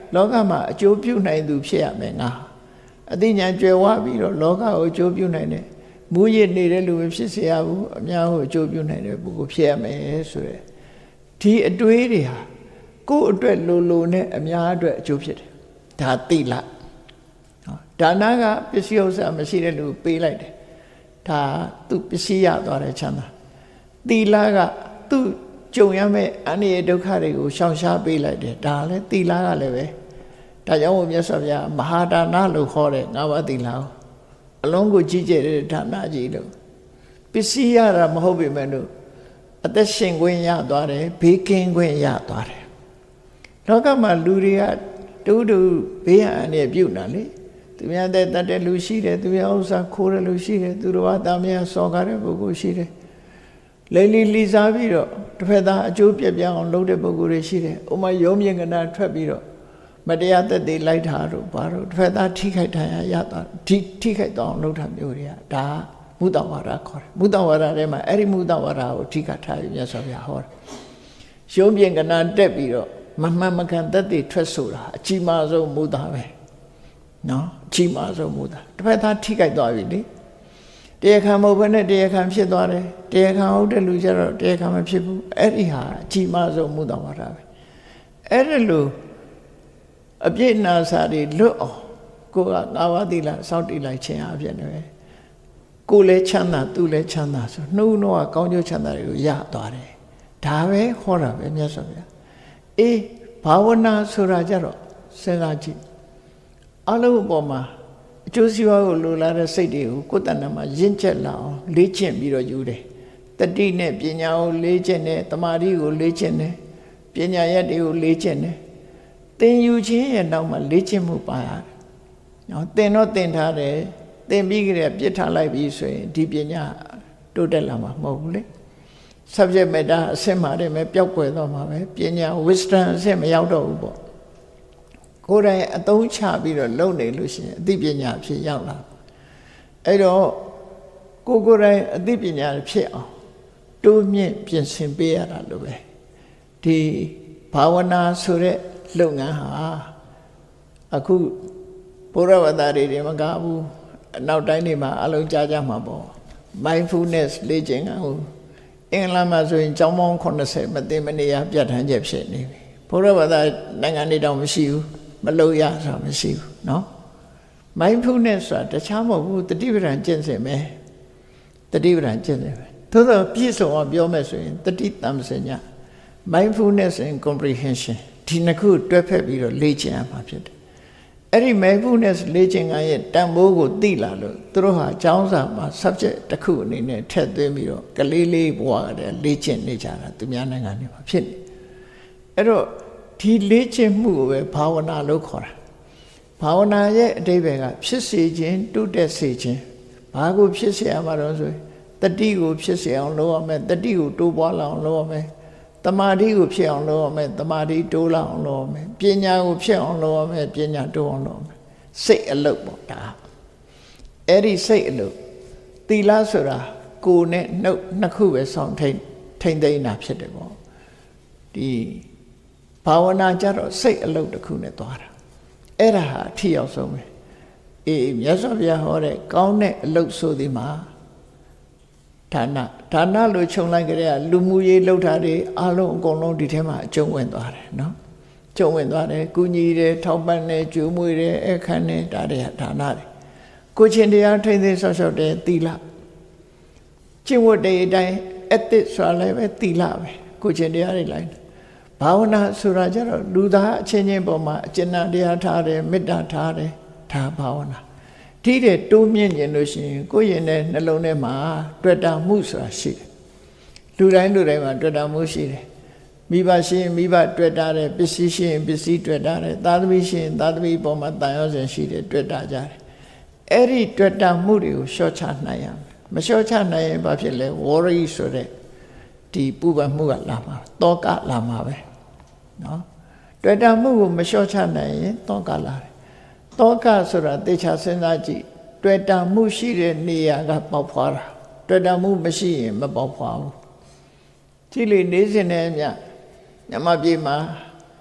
Speaker 2: လောကမှာအကျိုးပြုနိုင်သူဖြစ်ရမယ်ငါအသိဉာဏ်ကျွယ်ဝပြီးတော့လောကကိုအကျိုးပြုနိုင်တယ်မူရစ်နေတဲ့လူပဲဖြစ်เสียရဘူးအများကိုအကျိုးပြုနိုင်တဲ့ပုဂ္ဂိုလ်ဖြစ်ရမယ်ဆိုတဲ့ဒီအတွေးတွေဟာကိုယ့်အတွက်လိုနဲ့အများအတွက်အကျိုးဖြစ်တယ်ဒါသိလားဒါနကပစ္စည်းဥစ္စာမရှိတဲ့လူပေးလိုက်တယ်ဒါသူပစ္စည်းရသွားတယ်ချမ်းသာသီလကသူကြုံရမယ့်အနိယဒုက္ခတွေကိုရှောင်ရှားပေးလိုက်တယ်ဒါလည်းသီလကလည်းပဲဒါကြောင့်မြတ်စွာဘုရားမဟာဒါနလို့ခေါ်တဲ့၅ပါးသီလကိုအလုံးကိုကြီးကျယ်တဲ့ဒါနကြီးလို့ပစ္စည်းရတာမဟုတ်ပေမဲ့လို့အသက်ရှင်ခွင့်ရသွားတယ်ဘေးကင်းခွင့်ရသွားတယ်လောကမှာလူတွေကတူဘေးရန်အန္တရာယ်ပြုတ်တာလေသူများတဲ့တတ်တဲ့လူရှိတယ်သူများဥစ္စာခိုးတဲ့လူရှိတယ်သူတော်ဘာသားများစော်ကားတဲ့ပုဂ္ဂိုလ်ရှိတယ်လိမ့်လီစားပြီးတော့တစ်ဖက်သားအကျိုးပြပြအောင်လုပ်တဲ့ပုဂ္ဂိုလ်တွေရှိတယ်ဥမာရုံးမြင်ကနာထွက်ပြီးတော့မတရားသက်သေလိုက်တာတို့ဘာတို့တစ်ဖက်သားထိခိုက်ထားရတာထိခိုက်တော့လုပ်တာမျိုးတွေကဒါမုဒ္ဒဝါဒခေါ်တယ်မုဒ္ဒဝါဒထဲမှာအဲ့ဒီမုဒ္ဒဝါဒကိုထိခိုက်ထားပြီးမြတ်စွာဘုရားဟောတယ်ရုံးမြင်ကနာတက်ပြီးတော့မမှန်မကန်သက်သေထွက်ဆိုတာအကြီးမားဆုံးမုဒ္ဒပဲနော်အကြီးမားဆုံးမုဒ္ဒတစ်ဖက်သားထိခိုက်သွားပြီလေတရားခံမဟုတ်ဘဲနဲ့တရားခံဖြစ်သွားတယ်တရားခံဟုတ်တဲ့လူကျတော့တရားခံမဖြစ်ဘူးအဲ့ဒီဟာအကြီးမားဆုံးမုဒ္ဒဝါဒပဲအဲ့ဒါလို့အပြည့်နာစာတွေလွတ်အောင်ကိုကငါးပါးသီလစောင့်တည်လိုက်ခြင်းအဖြစ်နဲ့ကိုလည်းချမ်းသာသူလည်းချမ်းသာဆိုနှုတ်တော့ကောင်းကျိုးချမ်းသာတွေကိုရသွားတယ်ဒါပဲဟောတာပဲမြတ်စွာဘုရားအေးဘာဝနာဆိုတာကြတော့စဉ်းစားကြည့်အလုံးအပေါ်မှာအကျိုးစီးပွားကိုလိုလားတဲ့စိတ်တွေကိုကိုယ်တဏ္ဍာမှာရင့်ကျက်လာအောင်လေ့ကျင့်ပြီးတော့ယူတယ်တတိနဲ့ပညာကိုလေ့ကျင့်တယ်တမာတိကိုလေ့ကျင့်တယ်ပညာရက်တွေကိုလေ့ကျင့်တယ်သင်ယူခြင်းရဲ့နောက်မှာလေ့ကျင့်မှုပါရတယ်နော်သင်တော့သင်ထားတယ်သင်ပြီးကြတဲ့ပြစ်ထားလိုက်ပြီဆိုရင်ဒီပညာတိုးတက်လာမှာမဟုတ်ဘူးလေ subject matter အဆင့်မှာတည်းပဲပျောက်ကွယ်တော့မှာပဲပညာ wisdom အဆင့်မရောက်တော့ဘူးပေါ့ကိုယ်တိုင်အသုံးချပြီးတော့လုပ်နေလို့ရှိရင်အသိပညာဖြစ်ရောက်လာအဲ့တော့ကိုယ်တိုင်အသိပညာဖြစ်အောင်တိုးမြင့်ပြင်ဆင်ပေးရတာလို့ပဲဒီဘာဝနာဆိုတဲ့လုပ်ငန်းဟာအခုဘုရားဝတ္တတွေမကဘူးနောက်တိုင်းတွေမှာအလုံးကြားကြမှာပေါ့ mindfulness လေ့ကျင့်ခန်းကိုအင်္ဂလန်မှာဆိုရင်ကျောင်းပေါင်း80မသိမနေရပြဋ္ဌာန်းချက်ဖြစ်နေပြီဘုရားဝတ္တနိုင်ငံတွေတောင်မရှိဘူးမလုပ်ရဆိုတာမရှိဘူးเนาะ mindfulness ဆိုတာတခြားမဟုတ်ဘူးတတိပဋ္ဌာန်ကျင့်စဉ်ပဲတတိပဋ္ဌာန်ကျင့်စဉ်ပဲသို့သောပြည့်စုံအောင်ပြောမယ်ဆိုရင်တတိတမ္ပစညာ mindfulness and comprehension ဒီနှစ်ခုတွဲဖက်ပြီးတော့လေ့ကျင့်ရမှာဖြစ်တယ်အဲ့ဒီ mindfulness လေ့ကျင့်ခန်းရဲ့တန်ဖိုးကိုသိလာလို့သူတို့ဟာကျောင်းစာမှာ subject တစ်ခုအနေနဲ့ထည့်သွင်းပြီးတော့ကလေးလေးဘဝကတည်းကလေ့ကျင့်နေကြတာသူများနိုင်ငံတွေမှာဖြစ်နေအဲ့တော့ဒီလေ့ကျင့်မှုကိုပဲဘာဝနာလို့ခေါ်တာဘာဝနာရဲ့အဓိပ္ပာယ်ကဖြစ်စေခြင်းတုတက်စေခြင်းဘာကိုဖြစ်စေရမှာတော့ဆိုရင်တတိကိုဖြစ်စေအောင်လုပ်ရမယ်တတိကိုတိုးပွားလာအောင်လုပ်ရမယ်တမာတိကိုဖြစ်အောင်လုပ်ရမယ်တမာတိတိုးလာအောင်လုပ်ရမယ်ပညာကိုဖြစ်အောင်လုပ်ရမယ်ပညာတိုးအောင်လုပ်ရမယ်စိတ်အလုပ်ပေါ့ဒါအဲ့ဒီစိတ်အလုပ်သီလဆိုတာကိုယ်နဲ့နှုတ်နှစ်ခုပဲဆောင်ထိန်သိမ်းတာဖြစ်တယ်ပေါ့ဒီဘာဝနာကြတော့စိတ်အလုပ်တစ်ခုနဲ့သွားတာအဲ့ဒါဟာအထီရောက်ဆုံးပဲအေးမြတ်စွာဘုရားဟောတဲ့ကောင်းတဲ့အလုပ်ဆိုဒီမှာဒါနလို့ခြုံလိုက်ကြတဲ့လူမှုရေးလှုပ်တာတွေအလုံးအကုန်လုံးဒီထဲမှာအကျုံးဝင်သွားတယ်နော်ကျုံးဝင်သွားတယ်ကုညီတယ်ထောက်ပံ့တယ်ကြိုးမွေတယ်အခန်းတယ်ဒါတွေကဒါနတွေကိုချင်းတရားထိမ့်သိမ်းဆောက်ရှောက်တယ်သီလကျင့်ဝတ်တွေအတိုင်းအသစ်ဆိုတာလည်းပဲသီလပဲကိုချင်းတရားတွေလိုက်ဘာဝနာဆိုတာကြတော့လူသားအချင်းချင်းပေါ်မှာအကျဉ်းတရားထားတယ်မေတ္တာထားတယ်ဒါဘာဝနာဒီတဲ့တိုးမြင့်ခြင်းလို့ရှိရင်ကိုယ့်ရင်ထဲနှလုံးထဲမှာတွေ့တာမှုဆိုတာရှိတယ်လူတိုင်းမှာတွေ့တာမှုရှိတယ်မိဘရှိရင်မိဘတွေ့တာတယ်ပစ္စည်းရှိရင်ပစ္စည်းတွေ့တာတယ်သားသမီးရှိရင်သားသမီးပေါ်မှာတန်ရောစင်ရှိတယ်တွေ့တာကြတယ်အဲ့ဒီတွေ့တာမှုတွေကိုလျှော့ချနိုင်ရမယ်မလျှော့ချနိုင်ရင်ဘာဖြစ်လဲ worry ဆိုတဲ့ဒီပူပန်မှုကလာမှာတောကလာမှာပဲနော်တွေ့တာမှုကိုမလျှော့ချနိုင်ရင်တောကလာတယ်တောကဆိုတာတေချာစဉ်းစားကြည့်တွေ့တာမှုရှိတဲ့နေရာကပေါက်ဖွာတာတွေ့တာမှုမရှိရင်မပေါက်ဖွာဘူးကြည့်လေနေစဉ်နဲ့အမျှညမပြေမှာ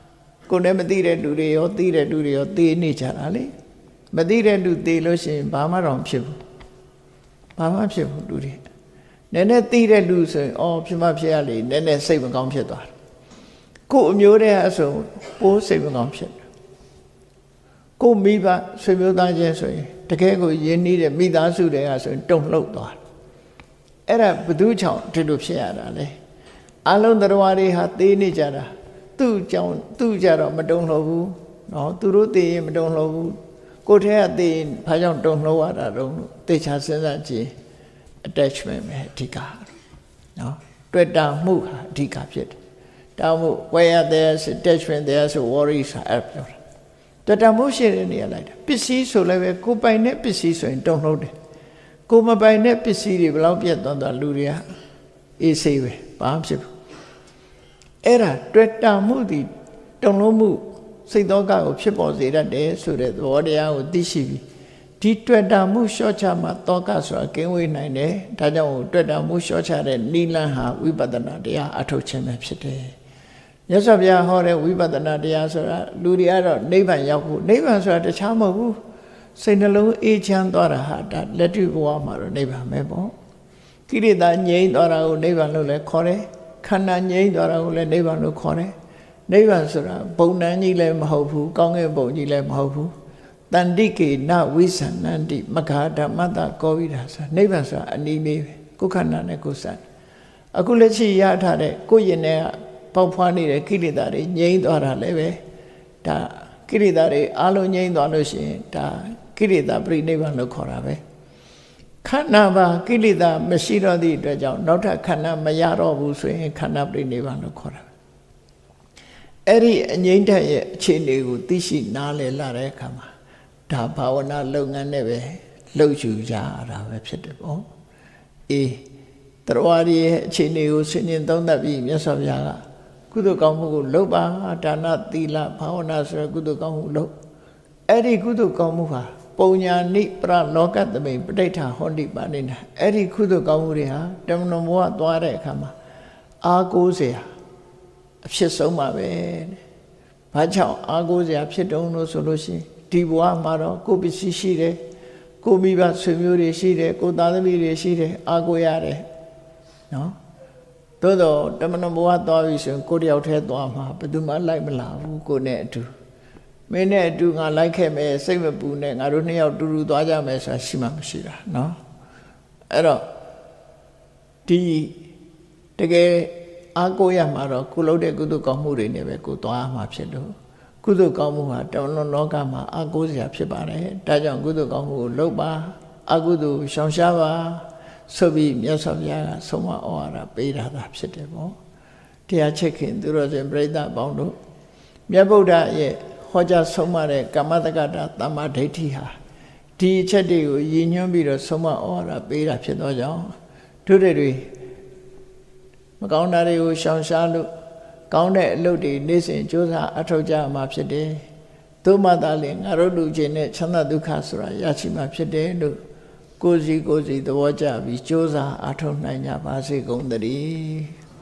Speaker 2: ကိုယ်နဲ့မသိတဲ့လူတွေရောသိတဲ့လူတွေရောသိနေကြတာလေမသိတဲ့လူသိလို့ရှိရင်ဘာမှတော့ဖြစ်ဘူးဘာမှဖြစ်ဘူးလူတွေနည်းနည်းသိတဲ့လူဆိုရင်ဖြစ်မှဖြစ်ရလေနည်းနည်းစိတ်မကောင်းဖြစ်သွားတယ်ကိုယ်အမျိုးတည်းအဆိုပိုးစိတ်မကောင်းဖြစ်တယ်ကိုယ်မိဘဆွေမျိုးသားချင်းဆိုရင်တကယ်ကိုယဉ်နှီးတဲ့မိသားစုတွေကဆိုရင်တုန်လှုပ်သွားတယ်အဲ့ဒါဘသူကြောင့်ဒီလိုဖြစ်ရတာလဲအလုံးတရားတွေဟာသိနေကြတာသူ့ကြောင့်သူ့ကြတော့မတုန်လှုပ်ဘူးနော်သူတို့သိရင်မတုန်လှုပ်ဘူးကိုယ်ထဲကသိရင်ဘာကြောင့်တုန်လှုပ်ရတာတော့သိချာစဉ်းစားကြည့် attachment ပဲအဓိကနော်တွေ့တာမှုဟာအဓိကဖြစ်တယ်တောင်းမှု where there's attachment there's worries အဲ့ပြောတာတွေ့တာမှုရှိတဲ့နေရာလိုက်တာပစ္စည်းဆိုလည်းပဲကိုယ်ပိုင်တဲ့ပစ္စည်းဆိုရင်တုန်လှုပ်တယ်ကိုယ်မပိုင်တဲ့ပစ္စည်းတွေဘယ်လောက်ပြတ်သွားတာလူတွေကအေးဆေးပဲဘာမှဖြစ်ဘူးအဲ့ဒါတွေ့တာမှုဒီတုန်လှုပ်မှုစိတ်သောကကိုဖြစ်ပေါ်စေတတ်တယ်ဆိုတဲ့သဘောတရားကိုသိရှိပြီးဒီတွေ့တာမှုလျှော့ချမှသောကဆိုတာကင်းဝေးနိုင်တယ်ဒါကြောင့်တွေ့တာမှုလျှော့ချတဲ့နိလန်းဟာဝိပဿနာတရားအထုတ်ခြင်းပဲဖြစ်တယ်မြတ်စွာဘုရားဟောတဲ့ဝိပဿနာတရားဆိုတာလူတွေကတော့နိဗ္ဗာန်ရောက်ဖို့နိဗ္ဗာန်ဆိုတာတခြားမဟုတ်ဘူးစိတ်နှလုံးအေးချမ်းသွားတာဟာဒါလက်တွေ့ဘဝမှာတော့နိဗ္ဗာန်ပဲပေါ့ကိလေသာငြိမ်းသွားတာကိုနိဗ္ဗာန်လို့လည်းခေါ်တယ်ခန္ဓာငြိမ်းသွားတာကိုလည်းနိဗ္ဗာန်လို့ခေါ်တယ်နိဗ္ဗာန်ဆိုတာဘုံတန်းကြီးလည်းမဟုတ်ဘူးကောင်းကင်ဘုံကြီးလည်းမဟုတ်ဘူးတန္တိကေနဝိသန္နန္တိမဂ္ဂဓမ္မတကောဝိဒါဆိုနိဗ္ဗာန်ဆိုတာအနည်းလေးပဲကိုယ်ခန္ဓာနဲ့ကိုယ်စပ်အခုလက်ရှိရထားတဲ့ကိုယ်ရင်ထဲကပေါက်ဖွားနေတဲ့ကိလေသာတွေငြိမ်းသွားတာလည်းပဲဒါကိလေသာတွေအလုံးငြိမ်းသွားလို့ရှိရင်ဒါကိလေသာပြိနိဗ္ဗာန်လို့ခေါ်တာပဲခန္ဓာပါကိလေသာမရှိတော့သည့်အတွက်ကြောင့်နောက်ထပ်ခန္ဓာမရတော့ဘူးဆိုရင်ခန္ဓာပြိနိဗ္ဗာန်လို့ခေါ်တာအဲ့ဒီအငြိမ့်တဲ့ရဲ့အခြေအနေကိုသိရှိနားလည်လာတဲ့အခါမှာဒါဘာဝနာလုပ်ငန်းနဲ့ပဲလှုပ်ယူကြတာပဲဖြစ်တယ်ပေါ့အေးတရားရည်ရဲ့အခြေအနေကိုဆင်ញင်သုံးသပ်ပြီးမြတ်စွာဘုရားကကုသိုလ်ကောင်းမှုကိုလုပ်ပါဒါနသီလဘာဝနာဆိုတဲ့ကုသိုလ်ကောင်းမှုလုပ်အဲ့ဒီကုသိုလ်ကောင်းမှုဟာပုံညာနိပရလောကသမိန်ပဋိဋ္ဌာဟောတိပါဏိနာအဲ့ဒီကုသိုလ်ကောင်းမှုတွေဟာတမန်တော်ဘုရားသွားတဲ့အခါမှာအားကိုးစရာအဖြစ်ဆုံးပါပဲဘာကြောင့်အားကိုးစရာဖြစ်တုံးလို့ဆိုလို့ရှိရင်ဒီဘဝမှာတော့ကိုယ်ပစ္စည်းရှိတယ်ကိုမိဘဆွေမျိုးတွေရှိတယ်ကိုသားသမီးတွေရှိတယ်အားကိုးရတယ်နော်သို့တော့တမန်တော်ဘုရားသွားပြီဆိုရင်ကိုတယောက်တည်းသွားမှာဘယ်သူမှလိုက်မလာဘူးကိုနဲ့အတူမင်းနဲ့အတူငါလိုက်ခဲ့မယ်စိတ်မပူနဲ့ငါတို့နှစ်ယောက်တူတူသွားကြမယ်ဆိုတာရှိမှမရှိတာနော်အဲ့တော့ဒီတကယ်အားကိုးရမှာတော့ကိုလုပ်တဲ့ကုသိုလ်ကောင်းမှုတွေနဲ့ပဲကိုသွားမှာဖြစ်လို့ကုသိုလ်ကောင်းမှုဟာတမန်တော်လောကမှာအားကိုးစရာဖြစ်ပါတယ်ဒါကြောင့်ကုသိုလ်ကောင်းမှုကိုလုပ်ပါအကုသိုလ်ရှောင်ရှားပါဆိုပြီးမြတ်စွာဘုရားကဆုံးမဩဝါဒပေးတာသာဖြစ်တယ်ပေါ့တရားချစ်ခင်သူတော်စင်ပြိဿပေါင်းတို့မြတ်ဗုဒ္ဓရဲ့ဟောကြားဆုံးမတဲ့ကမ္မတက္ကတာသမ္မာဒိဋ္ဌိဟာဒီအချက်တွေကိုရည်ညွှန်းပြီးတော့ဆုံးမဩဝါဒပေးတာဖြစ်သောကြောင့်တို့တွေမကောင်းတာတွေကိုရှောင်ရှားလို့ကောင်းတဲ့အလုပ်တွေနေ့စဉ်ကြိုးစားအထောက်ကြမှာဖြစ်တယ်သို့မှသာလေငါတို့လူချင်းနဲ့ချမ်းသာဒုက္ခဆိုတာရရှိမှာဖြစ်တယ်လို့ကိုယ်စီသဘောကျပြီးကြိုးစားအထောက်နိုင်ကြပါစေကုန်သတည်း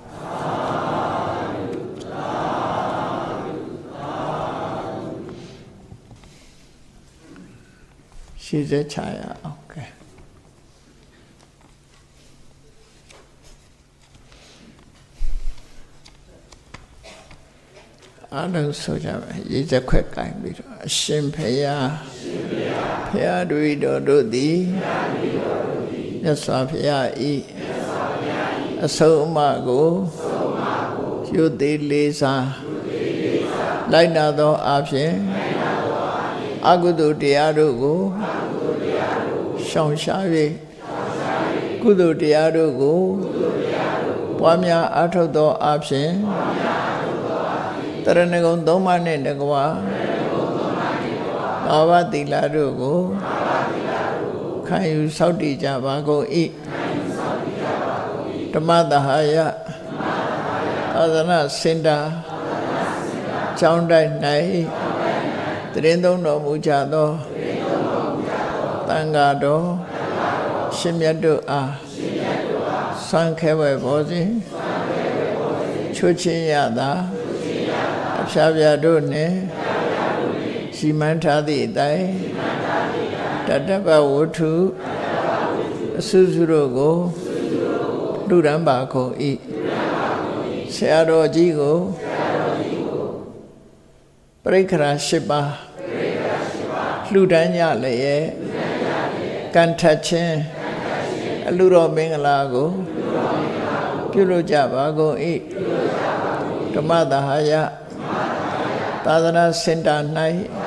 Speaker 2: ရှိစေချာရအောင်ကဲအားလုံးဆိုကြမယ်ရေစက်ခွက်ကင်ပြီးတော့အရှင်ဖေယဖျားတွေတော်တို့သည်မြတ်စွာဘုရားဤအဆုံးအမကိုယူသေးလေးစားလိုက်နာသောအဖြစ်အကုသိုလ်တရားတို့ကိုရှောင်ရှား၍ကုသိုလ်တရားတို့ကိုပွားများအားထုတ်သောအဖြစ်တရဏဂုံသုံးပါးနှင့်တကွာဘာဝတိလာတို့ကိုခံယူဆောက်တည်ကြပါကုန်၏ဓမ္မတဟာယသာသနာစင်တာကျောင်းတိုက်၌တရင်သုံးတော်မူကြသောသံဃာတော်ရှင်မြတ်တို့အားဆွမ်းခဲဝဲပေါ်စဉ်ချွတ်ချင်းရသာအဖြာဖြာတို့နှင့်စီမံထားသည့်အတိုင်းတတ္တပဝတ္ထုအစုစုတို့ကိုလူရန်ပါကုန်၏ဆရာတော်ကြီးကိုပရိက္ခရာ၈ပါးလှူဒန်းကြလျက်ကံထက်ခြင်းအလူတော်မင်္ဂလာကိုပြုလုပ်ကြပါကုန်၏ဓမ္မသဟာယသာသနာစင်တာ၌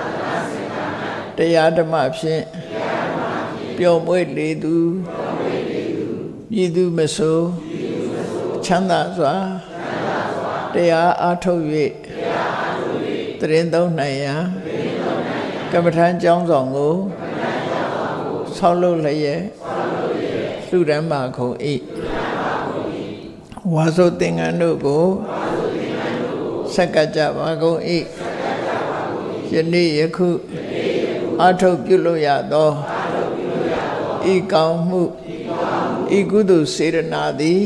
Speaker 2: တရားဓမ္မဖြင့်ပျော်မွေ့လေသူမြည်သူမဆိုချမ်းသာစွာတရားအားထုတ်၍သရင်သုံးနိုင်ရန်ကမ္မထံကျောင်းဆောင်ကိုဆောက်လုပ်လျက်လှူဒန်းပါကုန်၏ဝါဆိုသင်္ကန်းတို့ကိုဆက်ကပ်ကြပါကုန်၏ယနေ့ယခုအားထုတ်ပြုလို့ရသောဤကောင်းမှုဤကုသိုလ်စေတနာသည်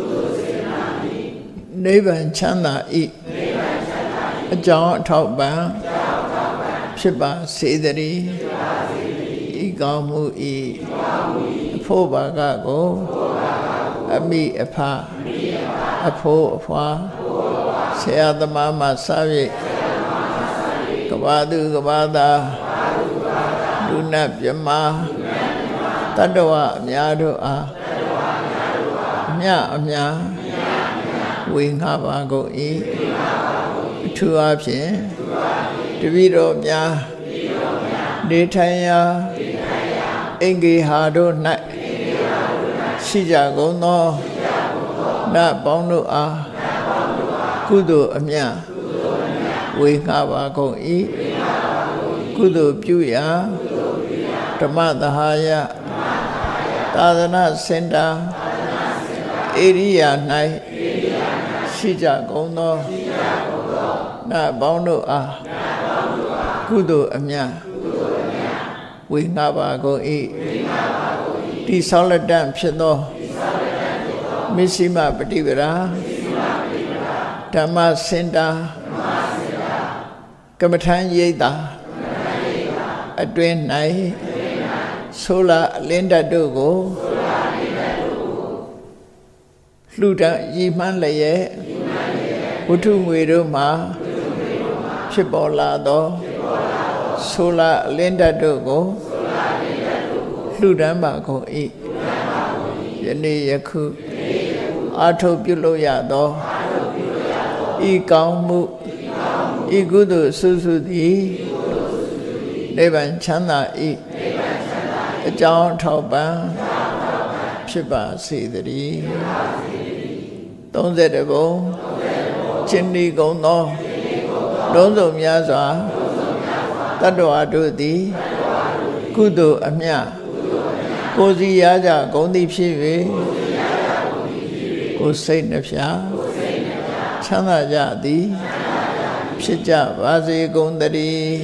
Speaker 2: နိဗ္ဗာန်ချမ်းသာ၏အကြောင်းအထောက်ပံ့ဖြစ်ပါစေတည်းဤကောင်းမှုဤအဖို့ဘာကကိုအမိအဖအဖို့အဖွာဆရာသမားမှစ၍ကဘာသူကဘာသာလူနတ်မြမတတ္တဝအများတို့အားအမြအများဝေငှပါကုန်၏အထူးအားဖြင့်တပည့်တော်များနေထိုင်ရာအင်္ဂေဟာတို့၌ရှိကြကုန်သောနတ်ပေါင်းတို့အားကုသိုလ်အမြတ်ဝေငှပါကုန်၏ကုသိုလ်ပြုရာဓမ္မသဟာယသာသနာစင်တာဧရိယာ၌ရှိကြကုန်သောနတ်ပေါင်းတို့အားကုသိုလ်အမြတ်ဝေငှပါကုန်၏တိဆောက်လက်တံဖြစ်သောမစ္စည်းမပฏิပဒါဓမ္မစင်တာကမ္မထံရိပ်သာအတွင်း၌ဆိုလာအလင်းဓာတ်တို့ကိုလှူဒန်းရည်မှန်းလျက်ဝတ္ထုငွေတို့မှာဖြစ်ပေါ်လာသောဆိုလာအလင်းဓာတ်တို့ကိုလှူဒန်းပါကုန်၏ယနေ့ယခုအားထုတ်ပြုလို့ရသောဤကောင်းမှုဤကုသိုလ်စုစုသည်နိဗ္ဗာန်ချမ်းသာ၏အကြောင်းထောက်ပံ့ဖြစ်ပါစေတည်း30ဘုံချင်းဒီကုံသောလုံးစုံများစွာတတ္တဝါတို့သည်ကုသိုလ်အမြတ်ကိုယ်စီရကြဂုဏ်သည်ဖြစ်၍ကိုယ်စိတ်နှဖျားချမ်းသာကြသည်ဖြစ်ကြပါစေကုန်သတည်း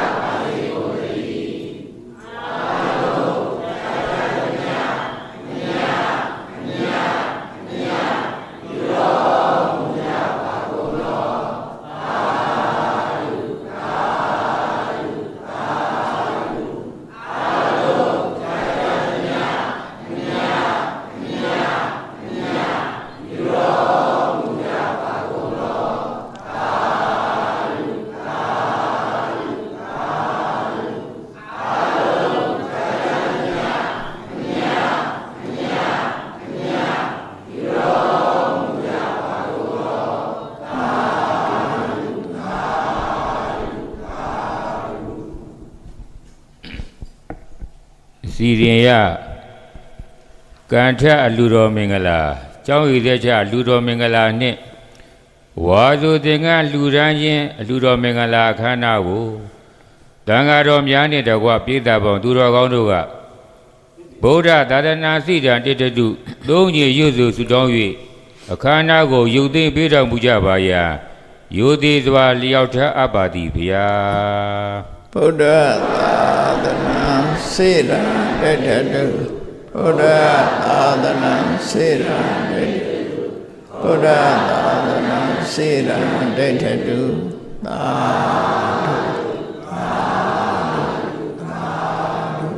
Speaker 1: စီရင်ရကံထက်အလူတော်မင်္ဂလာကျောင်းရည်တဲ့ချက်အလူတော်မင်္ဂလာနှင့်ဝါစုသင်္ကန်းလူရန်ချင်းအလူတော်မင်္ဂလာအခမ်းအနားကိုတန်ဃာတော်များနှင့်တကွပြည်သာပေါင်းသူတော်ကောင်းတို့ကဗုဒ္ဓသာသနာစိတံတိတ္တတုသုံးညရွတ်စုဆုတောင်း၍အခမ်းအနားကိုယုတ်သိမ်းပေးတော်မူကြပါရာယိုသေးစွာလျောက်ထအပ်ပါသည်ဗျာ
Speaker 2: ဗုဒ္ဓသာသနာစေတံတိတ္တတုဗုဒ္ဓသာသနာစေတံတိတ္တတုဗုဒ္ဓသာသနာစေတံတိတ္တတုသာဓုသာဓုသာဓု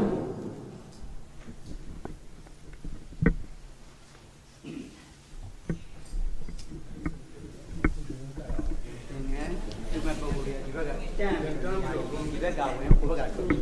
Speaker 4: ဒီဘက်ကတန်းပြီးတော့ဒီဘက်ကဝင်ဒီဘက်ကဝင်